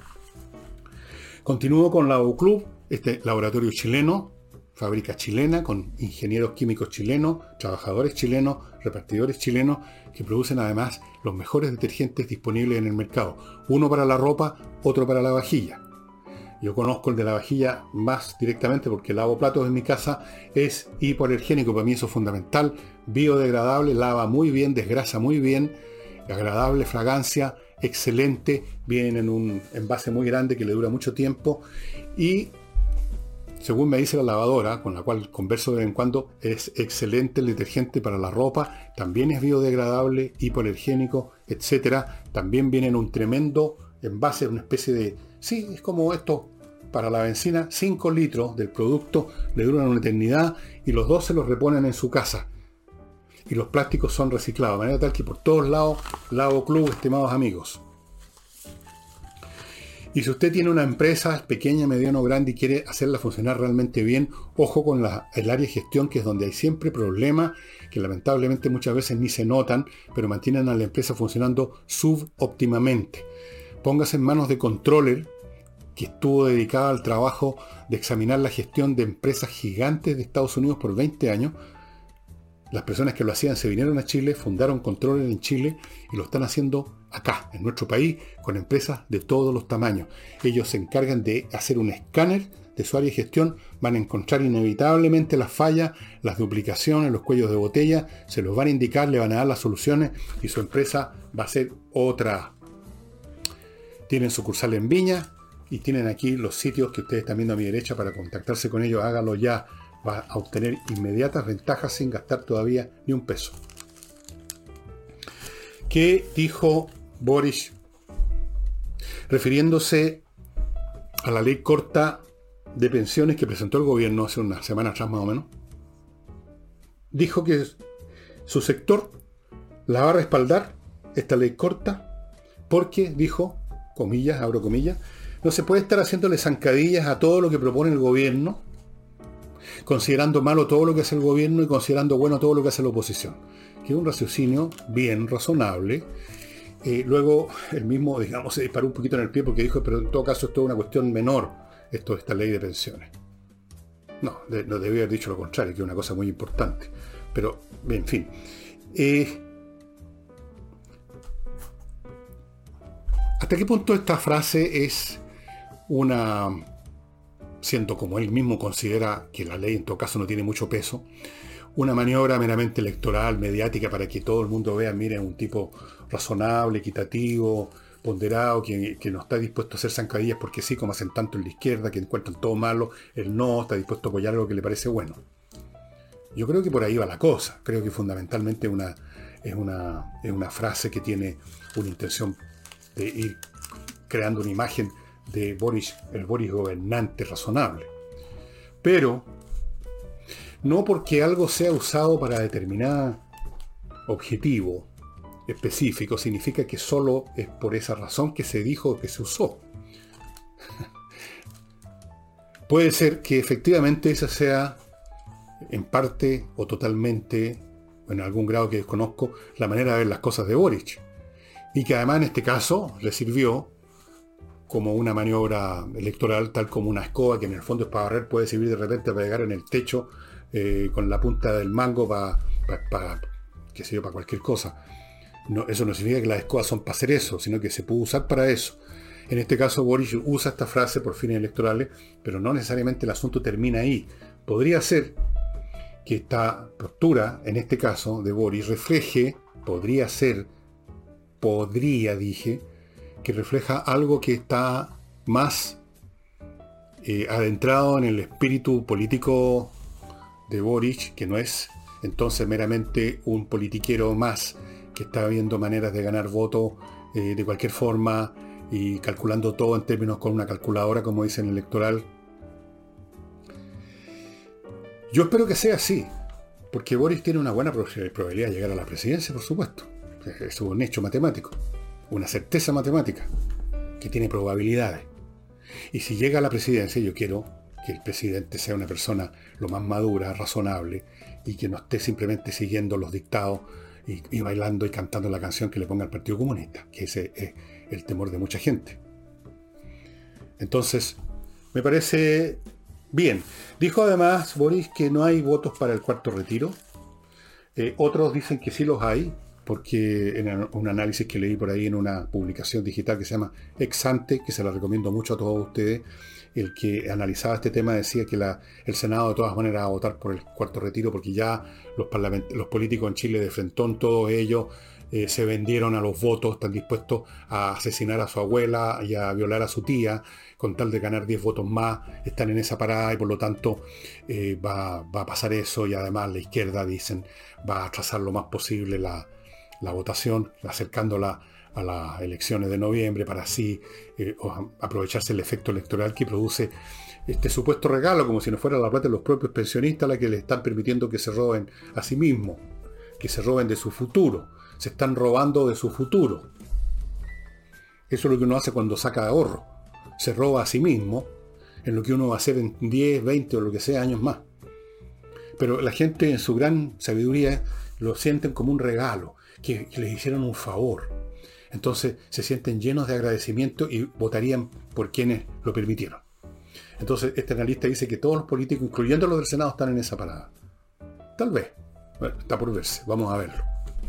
Continúo con la Club, este laboratorio chileno, fábrica chilena, con ingenieros químicos chilenos, trabajadores chilenos, repartidores chilenos, que producen además los mejores detergentes disponibles en el mercado. Uno para la ropa, otro para la vajilla. Yo conozco el de la vajilla más directamente porque lavo platos en mi casa, es hipoalergénico, para mí eso es fundamental, biodegradable, lava muy bien, desgrasa muy bien, agradable fragancia, excelente, viene en un envase muy grande que le dura mucho tiempo, y según me dice la lavadora, con la cual converso de vez en cuando, es excelente el detergente para la ropa, también es biodegradable, hipoalergénico, etcétera. También viene en un tremendo envase, una especie de, sí, es como esto para la benzina, 5 litros del producto, le duran una eternidad, y los dos se los reponen en su casa. Y los plásticos son reciclados, de manera tal que por todos lados, Lavo Club, estimados amigos. Y si usted tiene una empresa pequeña, mediana o grande y quiere hacerla funcionar realmente bien, ojo con el área de gestión, que es donde hay siempre problemas, que lamentablemente muchas veces ni se notan, pero mantienen a la empresa funcionando subóptimamente. Póngase en manos de controller, que estuvo dedicada al trabajo de examinar la gestión de empresas gigantes de Estados Unidos por 20 años. Las personas que lo hacían se vinieron a Chile, fundaron Controller en Chile y lo están haciendo acá, en nuestro país, con empresas de todos los tamaños. Ellos se encargan de hacer un escáner de su área de gestión, van a encontrar inevitablemente las fallas, las duplicaciones, los cuellos de botella, se los van a indicar, le van a dar las soluciones y su empresa va a ser otra. Tienen sucursal en Viña y tienen aquí los sitios que ustedes están viendo a mi derecha para contactarse con ellos. Háganlo ya. Va a obtener inmediatas ventajas sin gastar todavía ni un peso. ¿Qué dijo Boric refiriéndose a la ley corta de pensiones que presentó el gobierno hace una semana atrás más o menos? Dijo que su sector la va a respaldar, esta ley corta, porque, dijo, comillas, abro comillas, no se puede estar haciéndole zancadillas a todo lo que propone el gobierno, considerando malo todo lo que hace el gobierno y considerando bueno todo lo que hace la oposición. Que es un raciocinio bien razonable. Luego, el mismo, digamos, se disparó un poquito en el pie porque dijo, pero en todo caso esto es una cuestión menor. esta ley de pensiones. No, no debía haber dicho lo contrario, que es una cosa muy importante. Pero, en fin. ¿Hasta qué punto esta frase es una, siendo como él mismo considera que la ley en todo caso no tiene mucho peso, una maniobra meramente electoral, mediática, para que todo el mundo vea, miren, un tipo razonable, equitativo, ponderado, que no está dispuesto a hacer zancadillas porque sí, como hacen tanto en la izquierda, que encuentran todo malo, él no, está dispuesto a apoyar algo que le parece bueno? Yo creo que por ahí va la cosa. Creo que fundamentalmente es una frase que tiene una intención de ir creando una imagen de Boris, el Boris gobernante razonable. Pero no porque algo sea usado para determinado objetivo específico significa que solo es por esa razón que se dijo que se usó. Puede ser que efectivamente esa sea en parte o totalmente, o en algún grado que desconozco, la manera de ver las cosas de Boric. Y que además en este caso le sirvió como una maniobra electoral, tal como una escoba que en el fondo es para barrer, puede servir de repente para pegar en el techo con la punta del mango para qué sé yo, para cualquier cosa. No, eso no significa que las escobas son para hacer eso, sino que se puede usar para eso. En este caso Boric usa esta frase por fines electorales, pero no necesariamente el asunto termina ahí. Podría ser que esta postura, en este caso, de Boric, refleje, dije, que refleja algo que está más adentrado en el espíritu político de Boric, que no es entonces meramente un politiquero más que está viendo maneras de ganar votos de cualquier forma y calculando todo en términos con una calculadora, como dicen en el electoral. Yo espero que sea así, porque Boric tiene una buena probabilidad de llegar a la presidencia, por supuesto. Es un hecho matemático, una certeza matemática, que tiene probabilidades. Y si llega a la presidencia, yo quiero que el presidente sea una persona lo más madura, razonable, y que no esté simplemente siguiendo los dictados y bailando y cantando la canción que le ponga el Partido Comunista, que ese es el temor de mucha gente. Entonces, me parece bien. Dijo además Boric que no hay votos para el cuarto retiro. Otros dicen que sí los hay, porque en un análisis que leí por ahí en una publicación digital que se llama Ex Ante, que se la recomiendo mucho a todos ustedes, el que analizaba este tema decía que el Senado de todas maneras va a votar por el cuarto retiro, porque ya los políticos en Chile de frentón, todos ellos se vendieron a los votos, están dispuestos a asesinar a su abuela y a violar a su tía con tal de ganar 10 votos más, están en esa parada y por lo tanto va a pasar eso, y además la izquierda, dicen, va a atrasar lo más posible la votación, acercándola a las elecciones de noviembre, para así aprovecharse el efecto electoral que produce este supuesto regalo, como si no fuera la plata de los propios pensionistas la que le están permitiendo que se roben a sí mismos, que se roben de su futuro. Se están robando de su futuro. Eso es lo que uno hace cuando saca ahorro. Se roba a sí mismo en lo que uno va a hacer en 10, 20 o lo que sea años más. Pero la gente en su gran sabiduría lo sienten como un regalo, que les hicieron un favor. Entonces se sienten llenos de agradecimiento y votarían por quienes lo permitieron. Entonces este analista dice que todos los políticos, incluyendo los del Senado, están en esa parada. Tal vez. Bueno, está por verse. Vamos a verlo.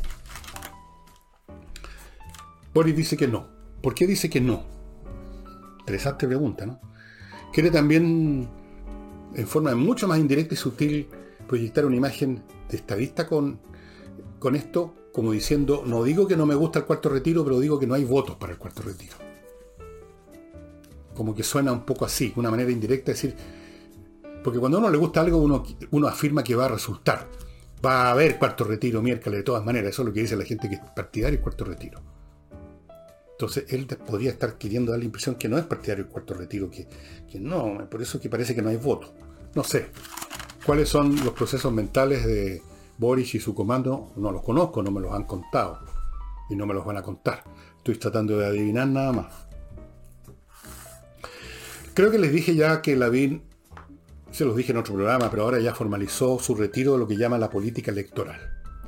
Boric dice que no. ¿Por qué dice que no? Interesante pregunta, ¿no? Quiere también, en forma mucho más indirecta y sutil, proyectar una imagen de estadista con esto, como diciendo, no digo que no me gusta el cuarto retiro, pero digo que no hay votos para el cuarto retiro. Como que suena un poco así, una manera indirecta de decir, porque cuando a uno le gusta algo, uno afirma que va a resultar. Va a haber cuarto retiro miércoles de todas maneras, eso es lo que dice la gente que es partidaria del cuarto retiro. Entonces él podría estar queriendo dar la impresión que no es partidario del cuarto retiro, que no, por eso que parece que no hay voto. No sé. ¿Cuáles son los procesos mentales de Boric y su comando? No los conozco, no me los han contado. Y no me los van a contar. Estoy tratando de adivinar nada más. Creo que les dije ya que Lavín, se los dije en otro programa, pero ahora ya formalizó su retiro de lo que llama la política electoral.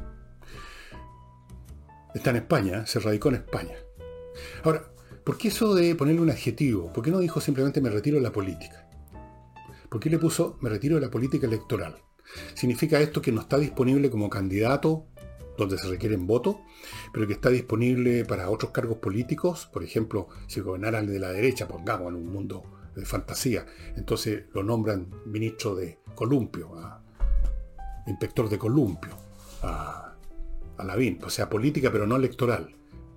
Está en España, se radicó en España. Ahora, ¿por qué eso de ponerle un adjetivo? ¿Por qué no dijo simplemente me retiro de la política? ¿Por qué le puso me retiro de la política electoral? ¿Significa esto que no está disponible como candidato donde se requieren votos, pero que está disponible para otros cargos políticos? Por ejemplo, si gobernara el de la derecha, pongamos en un mundo de fantasía, entonces lo nombran ministro de columpio, inspector de columpio, a Lavín, o sea, política pero no electoral.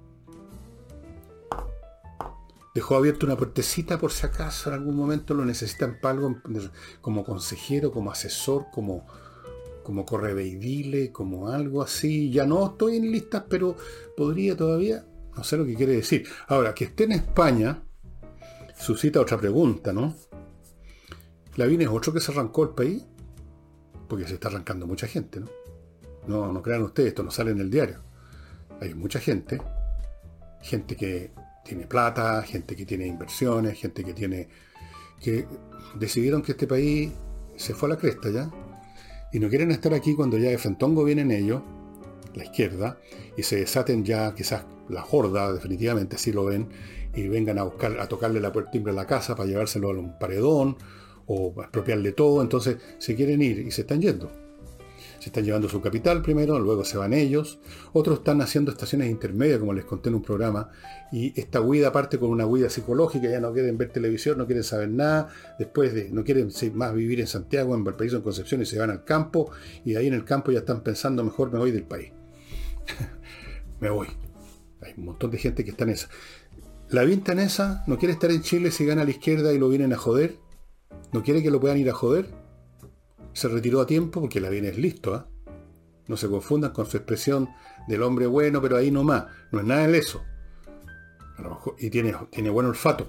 Dejó abierta una puertecita por si acaso en algún momento lo necesitan para algo, como consejero, como asesor, como correveidile, como algo así. Ya no estoy en listas, pero podría todavía, no sé lo que quiere decir. Ahora, que esté en España suscita otra pregunta, ¿no? Lavín es otro que se arrancó el país, porque se está arrancando mucha gente, ¿no? No crean ustedes, esto no sale en el diario. Hay mucha gente que tiene plata, gente que tiene inversiones, gente que decidieron que este país se fue a la cresta ya, y no quieren estar aquí cuando ya de frentongo vienen ellos, la izquierda, y se desaten ya quizás la horda, definitivamente así lo ven, y vengan a tocarle la puerta timbre a la casa para llevárselo a un paredón, o expropiarle todo. Entonces se quieren ir y se están yendo. Se están llevando su capital primero, luego se van ellos. Otros están haciendo estaciones intermedias, como les conté en un programa, y esta huida parte con una huida psicológica. Ya no quieren ver televisión, no quieren saber nada, no quieren más vivir en Santiago, en Valparaíso, en Concepción, y se van al campo, y ahí en el campo ya están pensando, mejor me voy del país. Me voy. Hay un montón de gente que está en esa. Lavín está en esa, no quiere estar en Chile si gana a la izquierda y lo vienen a joder. No quiere que lo puedan ir a joder. Se retiró a tiempo porque Lavín es listo, ¿eh? No se confundan con su expresión del hombre bueno, pero ahí nomás. No es nada de eso. A lo mejor, y tiene buen olfato.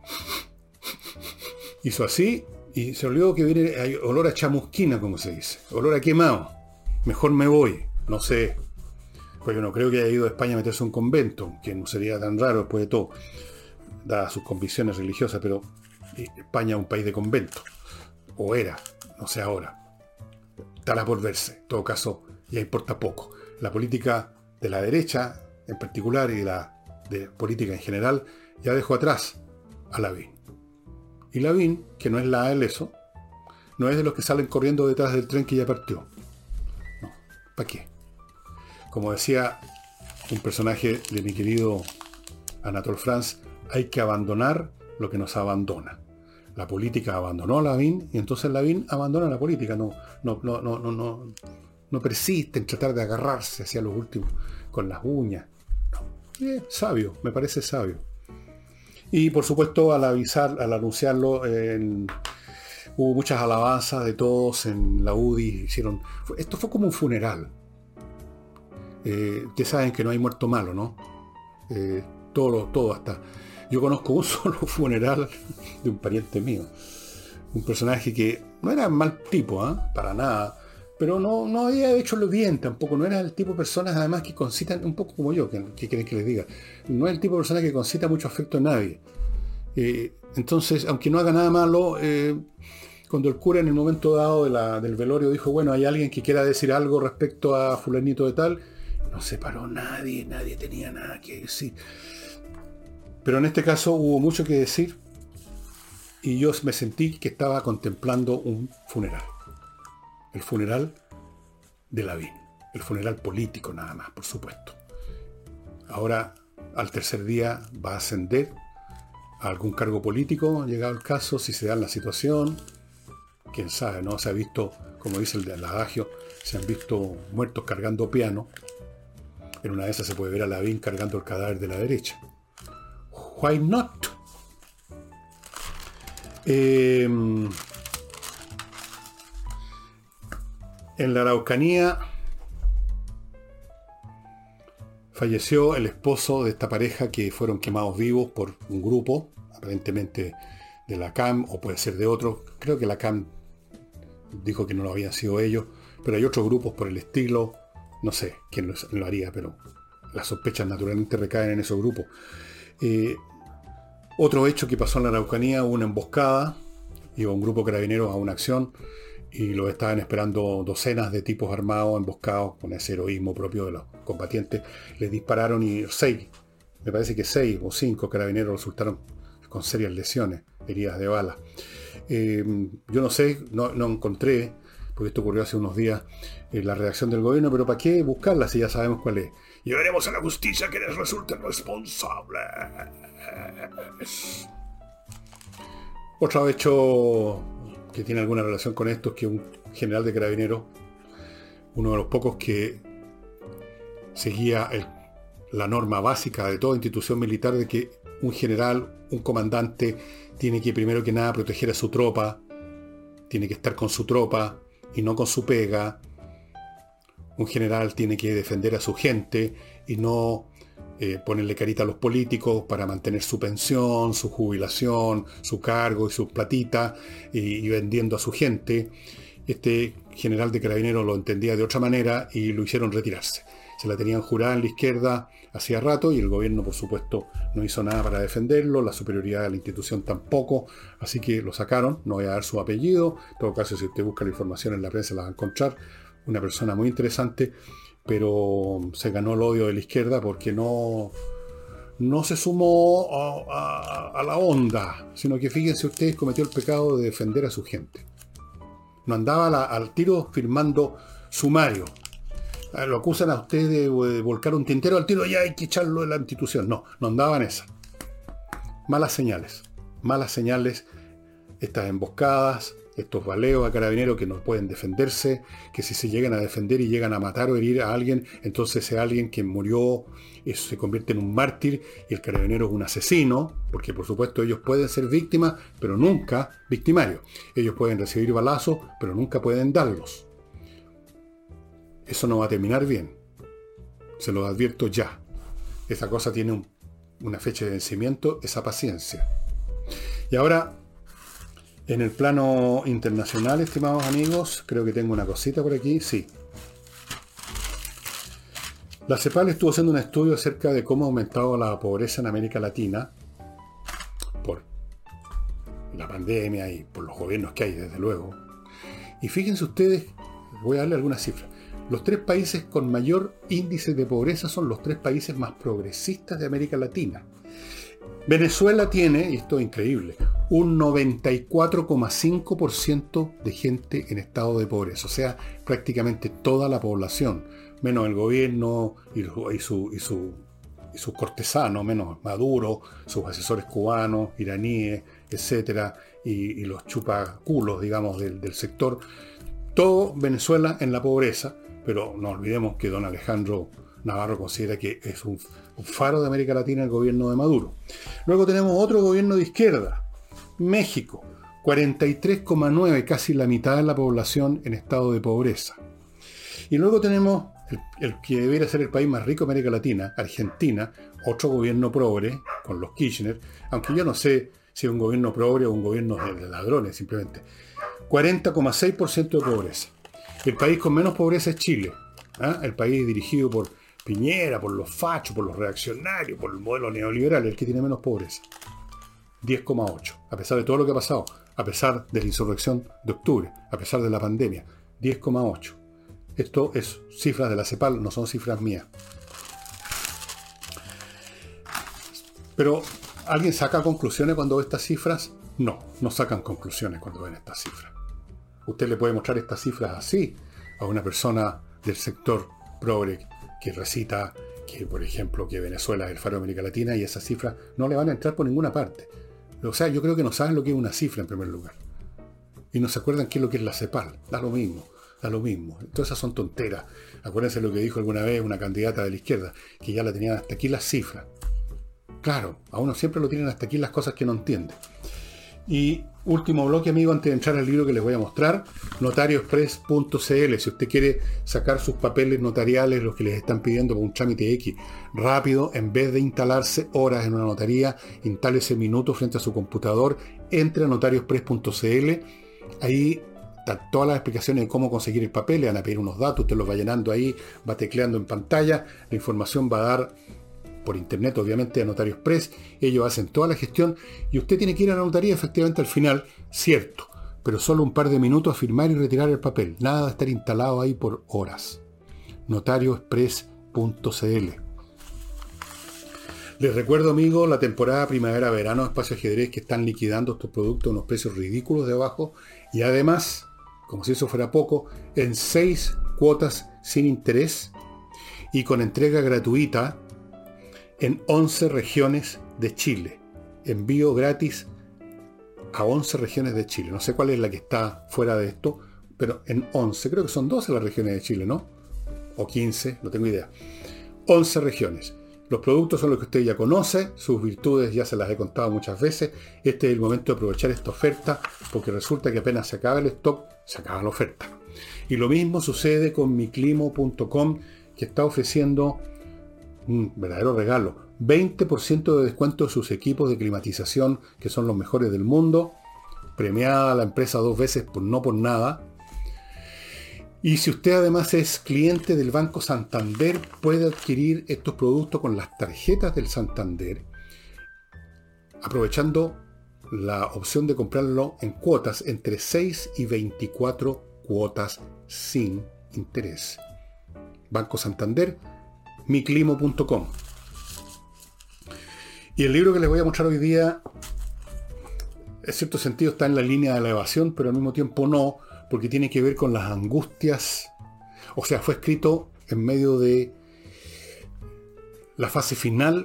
Hizo así y se olvidó que viene hay olor a chamusquina, como se dice. Olor a quemado. Mejor me voy. No sé. Pues yo no creo que haya ido a España a meterse a un convento, que no sería tan raro después de todo, dadas sus convicciones religiosas, pero España es un país de convento. O era. No sé ahora. Estará por verse. En todo caso, ya importa poco. La política de la derecha, en particular, y la de política en general, ya dejó atrás a Lavín. Y Lavín, que no es la del eso, no es de los que salen corriendo detrás del tren que ya partió. No. ¿Para qué? Como decía un personaje de mi querido Anatole France, hay que abandonar lo que nos abandona. La política abandonó a Lavín y entonces Lavín abandona la política. No persiste en tratar de agarrarse hacia los últimos con las uñas. No. Sabio, me parece sabio. Y por supuesto al anunciarlo, hubo muchas alabanzas de todos en la UDI. Esto fue como un funeral. Ustedes saben que no hay muerto malo, ¿no? Todo hasta... Yo conozco un solo funeral de un pariente mío. Un personaje que no era mal tipo, para nada. Pero no había hecho lo bien tampoco. No era el tipo de personas, además, que concitan, un poco como yo, que quieren que les diga. No es el tipo de persona que concita mucho afecto a nadie. Entonces, aunque no haga nada malo, cuando el cura en el momento dado del velorio dijo, bueno, hay alguien que quiera decir algo respecto a fulanito de tal, no se paró nadie tenía nada que decir. Pero en este caso hubo mucho que decir y yo me sentí que estaba contemplando un funeral. El funeral de Lavín. El funeral político nada más, por supuesto. Ahora, al tercer día, va a ascender a algún cargo político, llegado el caso, si se da la situación. Quién sabe, ¿no? Se ha visto, como dice el adagio, se han visto muertos cargando piano. En una de esas se puede ver a Lavín cargando el cadáver de la derecha. Why not? En la Araucanía falleció el esposo de esta pareja que fueron quemados vivos por un grupo, aparentemente de la CAM, o puede ser de otro. Creo que la CAM dijo que no lo habían sido ellos, pero hay otros grupos por el estilo. No sé quién lo haría, pero las sospechas naturalmente recaen en esos grupos. Otro hecho que pasó en la Araucanía, hubo una emboscada, iba un grupo de carabineros a una acción y lo estaban esperando docenas de tipos armados, emboscados, con ese heroísmo propio de los combatientes. Les dispararon y me parece que 6 o 5 carabineros resultaron con serias lesiones, heridas de bala. Yo no sé, no encontré, porque esto ocurrió hace unos días, la redacción del gobierno, pero ¿para qué buscarla si ya sabemos cuál es? Llevaremos a la justicia a quienes resulten responsables. Otro hecho que tiene alguna relación con esto es que un general de carabineros, uno de los pocos que seguía la norma básica de toda institución militar de que un general, un comandante, tiene que primero que nada proteger a su tropa, tiene que estar con su tropa y no con su pega. Un general tiene que defender a su gente y no ponerle carita a los políticos para mantener su pensión, su jubilación, su cargo y sus platitas y vendiendo a su gente. Este general de carabineros lo entendía de otra manera y lo hicieron retirarse. Se la tenían jurada en la izquierda hacía rato y el gobierno, por supuesto, no hizo nada para defenderlo, la superioridad de la institución tampoco, así que lo sacaron. No voy a dar su apellido, en todo caso, si usted busca la información en la prensa la va a encontrar. Una persona muy interesante, pero se ganó el odio de la izquierda porque no se sumó a la onda, sino que fíjense ustedes, cometió el pecado de defender a su gente. No andaba al tiro firmando sumario. Lo acusan a usted de volcar un tintero al tiro, ya hay que echarlo de la institución. No andaba en esa. Malas señales, estas emboscadas, estos baleos a carabineros que no pueden defenderse, que si se llegan a defender y llegan a matar o herir a alguien, entonces ese alguien que murió eso se convierte en un mártir y el carabinero es un asesino, porque por supuesto ellos pueden ser víctimas, pero nunca victimarios. Ellos pueden recibir balazos, pero nunca pueden darlos. Eso no va a terminar bien. Se lo advierto ya. Esa cosa tiene una fecha de vencimiento, esa paciencia. Y ahora, en el plano internacional, estimados amigos, creo que tengo una cosita por aquí. Sí. La CEPAL estuvo haciendo un estudio acerca de cómo ha aumentado la pobreza en América Latina por la pandemia y por los gobiernos que hay, desde luego. Y fíjense ustedes, voy a darle algunas cifras. Los 3 países con mayor índice de pobreza son los 3 países más progresistas de América Latina. Venezuela tiene, y esto es increíble, un 94,5% de gente en estado de pobreza. O sea, prácticamente toda la población, menos el gobierno y sus cortesanos, menos Maduro, sus asesores cubanos, iraníes, etcétera, y los chupaculos, digamos, del sector. Todo Venezuela en la pobreza. Pero no olvidemos que don Alejandro Navarro considera que es un faro de América Latina el gobierno de Maduro. Luego tenemos otro gobierno de izquierda, México, 43,9, casi la mitad de la población en estado de pobreza. Y luego tenemos el que debería ser el país más rico de América Latina, Argentina, otro gobierno progre, con los Kirchner, aunque yo no sé si es un gobierno progre o un gobierno de ladrones, simplemente. 40,6% de pobreza. El país con menos pobreza es Chile, el país dirigido por Piñera, por los fachos, por los reaccionarios, por el modelo neoliberal, el que tiene menos pobreza. 10,8, a pesar de todo lo que ha pasado, a pesar de la insurrección de octubre, a pesar de la pandemia, 10,8. Esto es cifras de la CEPAL, no son cifras mías. Pero, ¿alguien saca conclusiones cuando ve estas cifras? No sacan conclusiones cuando ven estas cifras. Usted le puede mostrar estas cifras así a una persona del sector progre que recita que, por ejemplo, que Venezuela es el faro de América Latina y esas cifras no le van a entrar por ninguna parte. O sea, yo creo que no saben lo que es una cifra en primer lugar. Y no se acuerdan qué es lo que es la CEPAL. Da lo mismo. Todas esas son tonteras. Acuérdense lo que dijo alguna vez una candidata de la izquierda, que ya la tenían hasta aquí las cifras. Claro, a uno siempre lo tienen hasta aquí las cosas que no entiende. Y último bloque, amigo, antes de entrar al libro que les voy a mostrar, notariospress.cl. Si usted quiere sacar sus papeles notariales, los que les están pidiendo por un trámite X, rápido, en vez de instalarse horas en una notaría, instálese minutos frente a su computador, entre a notariospress.cl. Ahí están todas las explicaciones de cómo conseguir el papel, le van a pedir unos datos, usted los va llenando ahí, va tecleando en pantalla, la información va a dar por internet, obviamente, a Notarios Press. Ellos hacen toda la gestión y usted tiene que ir a la notaría efectivamente al final, cierto, pero solo un par de minutos a firmar y retirar el papel. Nada de estar instalado ahí por horas. Notariospress.cl. Les recuerdo, amigos, la temporada primavera-verano de Espacio Ajedrez, que están liquidando estos productos a unos precios ridículos de abajo, y además, como si eso fuera poco, en 6 cuotas sin interés y con entrega gratuita en 11 regiones de Chile. Envío gratis a 11 regiones de Chile. No sé cuál es la que está fuera de esto, pero en 11, creo que son 12 las regiones de Chile, ¿no? O 15, no tengo idea. 11 regiones. Los productos son los que usted ya conoce, sus virtudes ya se las he contado muchas veces. Este es el momento de aprovechar esta oferta, porque resulta que apenas se acaba el stock, se acaba la oferta. Y lo mismo sucede con miclimo.com, que está ofreciendo un verdadero regalo. 20% de descuento de sus equipos de climatización, que son los mejores del mundo. Premiada la empresa 2 veces no por nada. Y si usted además es cliente del Banco Santander, puede adquirir estos productos con las tarjetas del Santander, aprovechando la opción de comprarlo en cuotas entre 6 y 24 cuotas sin interés. Banco Santander, miclimo.com. Y el libro que les voy a mostrar hoy día, en cierto sentido está en la línea de la evasión, pero al mismo tiempo no, porque tiene que ver con las angustias. O sea, fue escrito en medio de la fase final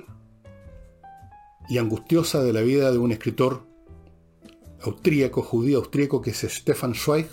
y angustiosa de la vida de un escritor austríaco, judío austríaco, que es Stefan Zweig.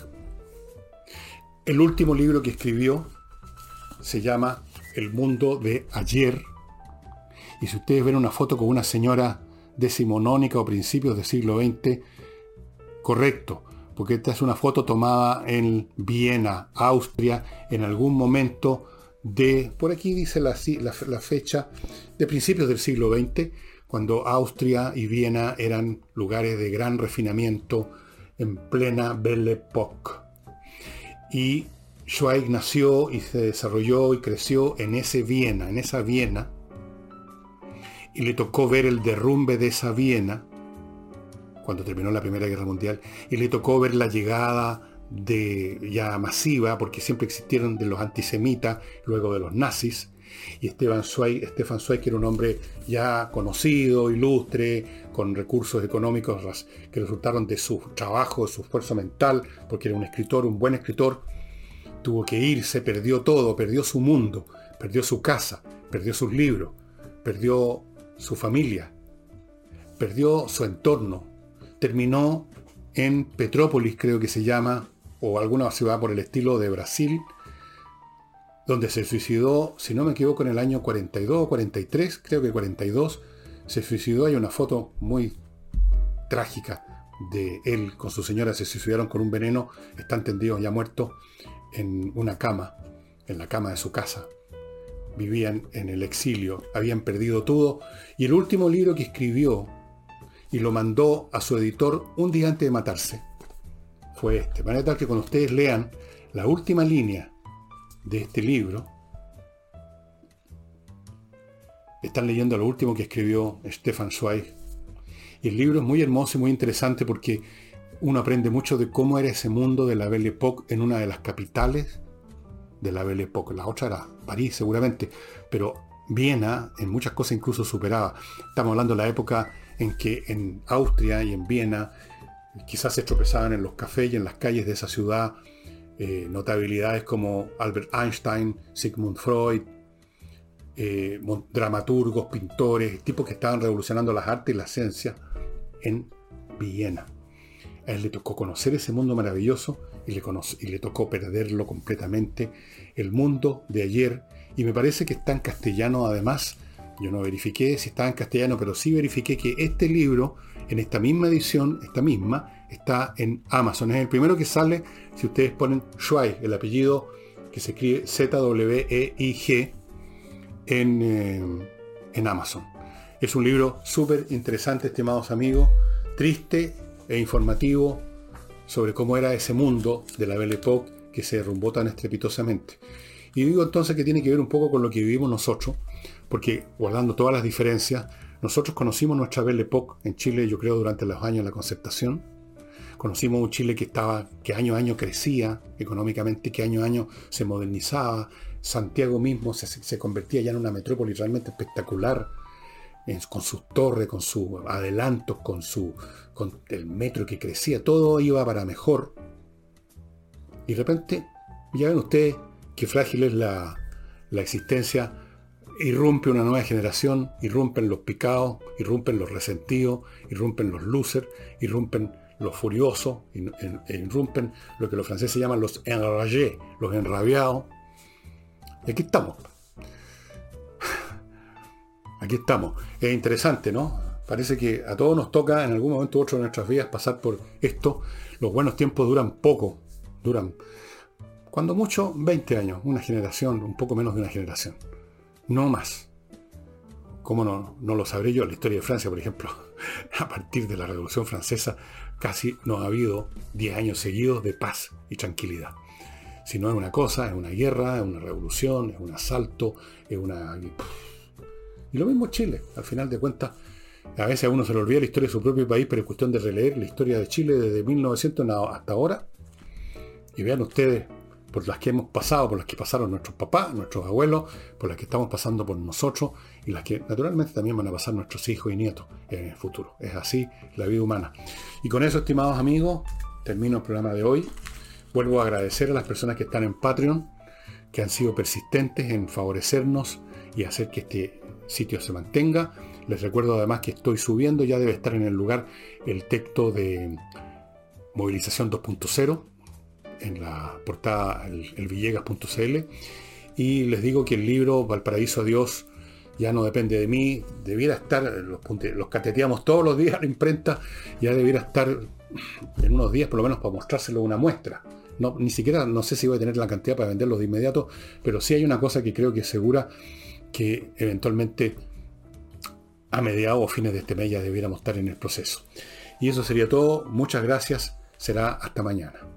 El último libro que escribió se llama El mundo de ayer. Y si ustedes ven una foto con una señora decimonónica o principios del siglo XX, correcto, porque esta es una foto tomada en Viena, Austria, en algún momento de, por aquí dice la fecha, de principios del siglo XX, cuando Austria y Viena eran lugares de gran refinamiento en plena Belle Époque. Y Zweig nació y se desarrolló y creció en esa Viena, y le tocó ver el derrumbe de esa Viena, cuando terminó la Primera Guerra Mundial, y le tocó ver la llegada ya masiva, porque siempre existieron de los antisemitas, luego de los nazis, y Stefan Zweig, que era un hombre ya conocido, ilustre, con recursos económicos que resultaron de su trabajo, de su esfuerzo mental, porque era un escritor, un buen escritor, tuvo que irse, perdió todo, perdió su mundo, perdió su casa, perdió sus libros, perdió su familia, perdió su entorno. Terminó en Petrópolis, creo que se llama, o alguna ciudad por el estilo de Brasil, donde se suicidó, si no me equivoco, en el año 42 o 43, creo que 42, se suicidó. Hay una foto muy trágica de él con su señora, se suicidaron con un veneno, están tendidos ya muertos en una cama, en la cama de su casa. Vivían en el exilio, habían perdido todo, y el último libro que escribió, y lo mandó a su editor un día antes de matarse, fue este. De manera tal que cuando ustedes lean la última línea de este libro, están leyendo lo último que escribió Stefan Zweig. Y el libro es muy hermoso y muy interesante porque uno aprende mucho de cómo era ese mundo de la Belle Époque en una de las capitales de la Belle Époque. La otra era París, seguramente, pero Viena en muchas cosas incluso superaba. Estamos hablando de la época en que en Austria y en Viena quizás se tropezaban en los cafés y en las calles de esa ciudad notabilidades como Albert Einstein, Sigmund Freud, dramaturgos, pintores, tipos que estaban revolucionando las artes y las ciencias en Viena. A él le tocó conocer ese mundo maravilloso y le tocó perderlo completamente, el mundo de ayer. Y me parece que está en castellano además. Yo no verifiqué si estaba en castellano, pero sí verifiqué que este libro, en esta misma edición, está en Amazon. Es el primero que sale si ustedes ponen Zweig, el apellido que se escribe Z-W-E-I-G, en Amazon. Es un libro súper interesante, estimados amigos, triste e informativo sobre cómo era ese mundo de la Belle Époque que se derrumbó tan estrepitosamente. Y digo entonces que tiene que ver un poco con lo que vivimos nosotros, porque guardando todas las diferencias, nosotros conocimos nuestra Belle Époque en Chile, yo creo, durante los años de la Concertación. Conocimos un Chile que año a año crecía económicamente, que año a año se modernizaba. Santiago mismo se convertía ya en una metrópoli realmente espectacular, con sus torres, con sus adelantos, con el metro que crecía, todo iba para mejor. Y de repente, ya ven ustedes qué frágil es la existencia. Irrumpe una nueva generación, irrumpen los picados, irrumpen los resentidos, irrumpen los losers, irrumpen los furiosos, irrumpen lo que los franceses llaman los enragés, los enrabiados. Y aquí estamos. Aquí estamos. Es interesante, ¿no? Parece que a todos nos toca en algún momento u otro de nuestras vidas pasar por esto. Los buenos tiempos duran poco. Duran, cuando mucho, 20 años. Una generación, un poco menos de una generación. No más. ¿Cómo no lo sabré yo? La historia de Francia, por ejemplo. A partir de la Revolución Francesa, casi no ha habido 10 años seguidos de paz y tranquilidad. Si no es una cosa, es una guerra, es una revolución, es un asalto, es una... Y lo mismo Chile, al final de cuentas, a veces a uno se le olvida la historia de su propio país, pero es cuestión de releer la historia de Chile desde 1900 hasta ahora, y vean ustedes por las que hemos pasado, por las que pasaron nuestros papás, nuestros abuelos, por las que estamos pasando por nosotros, y las que naturalmente también van a pasar nuestros hijos y nietos en el futuro. Es así la vida humana. Y con eso, estimados amigos, termino el programa de hoy. Vuelvo a agradecer a las personas que están en Patreon, que han sido persistentes en favorecernos y hacer que este sitio se mantenga. Les recuerdo además que estoy subiendo, ya debe estar en el lugar, el texto de Movilización 2.0 en la portada elvillegas.cl, y les digo que el libro Valparaíso Adiós ya no depende de mí, debiera estar, los cateteamos todos los días a la imprenta, ya debiera estar en unos días por lo menos para mostrárselo una muestra. No, ni siquiera, no sé si voy a tener la cantidad para venderlos de inmediato, pero sí hay una cosa que creo que es segura, que eventualmente a mediados o fines de este mes ya debiéramos estar en el proceso. Y eso sería todo. Muchas gracias. Será hasta mañana.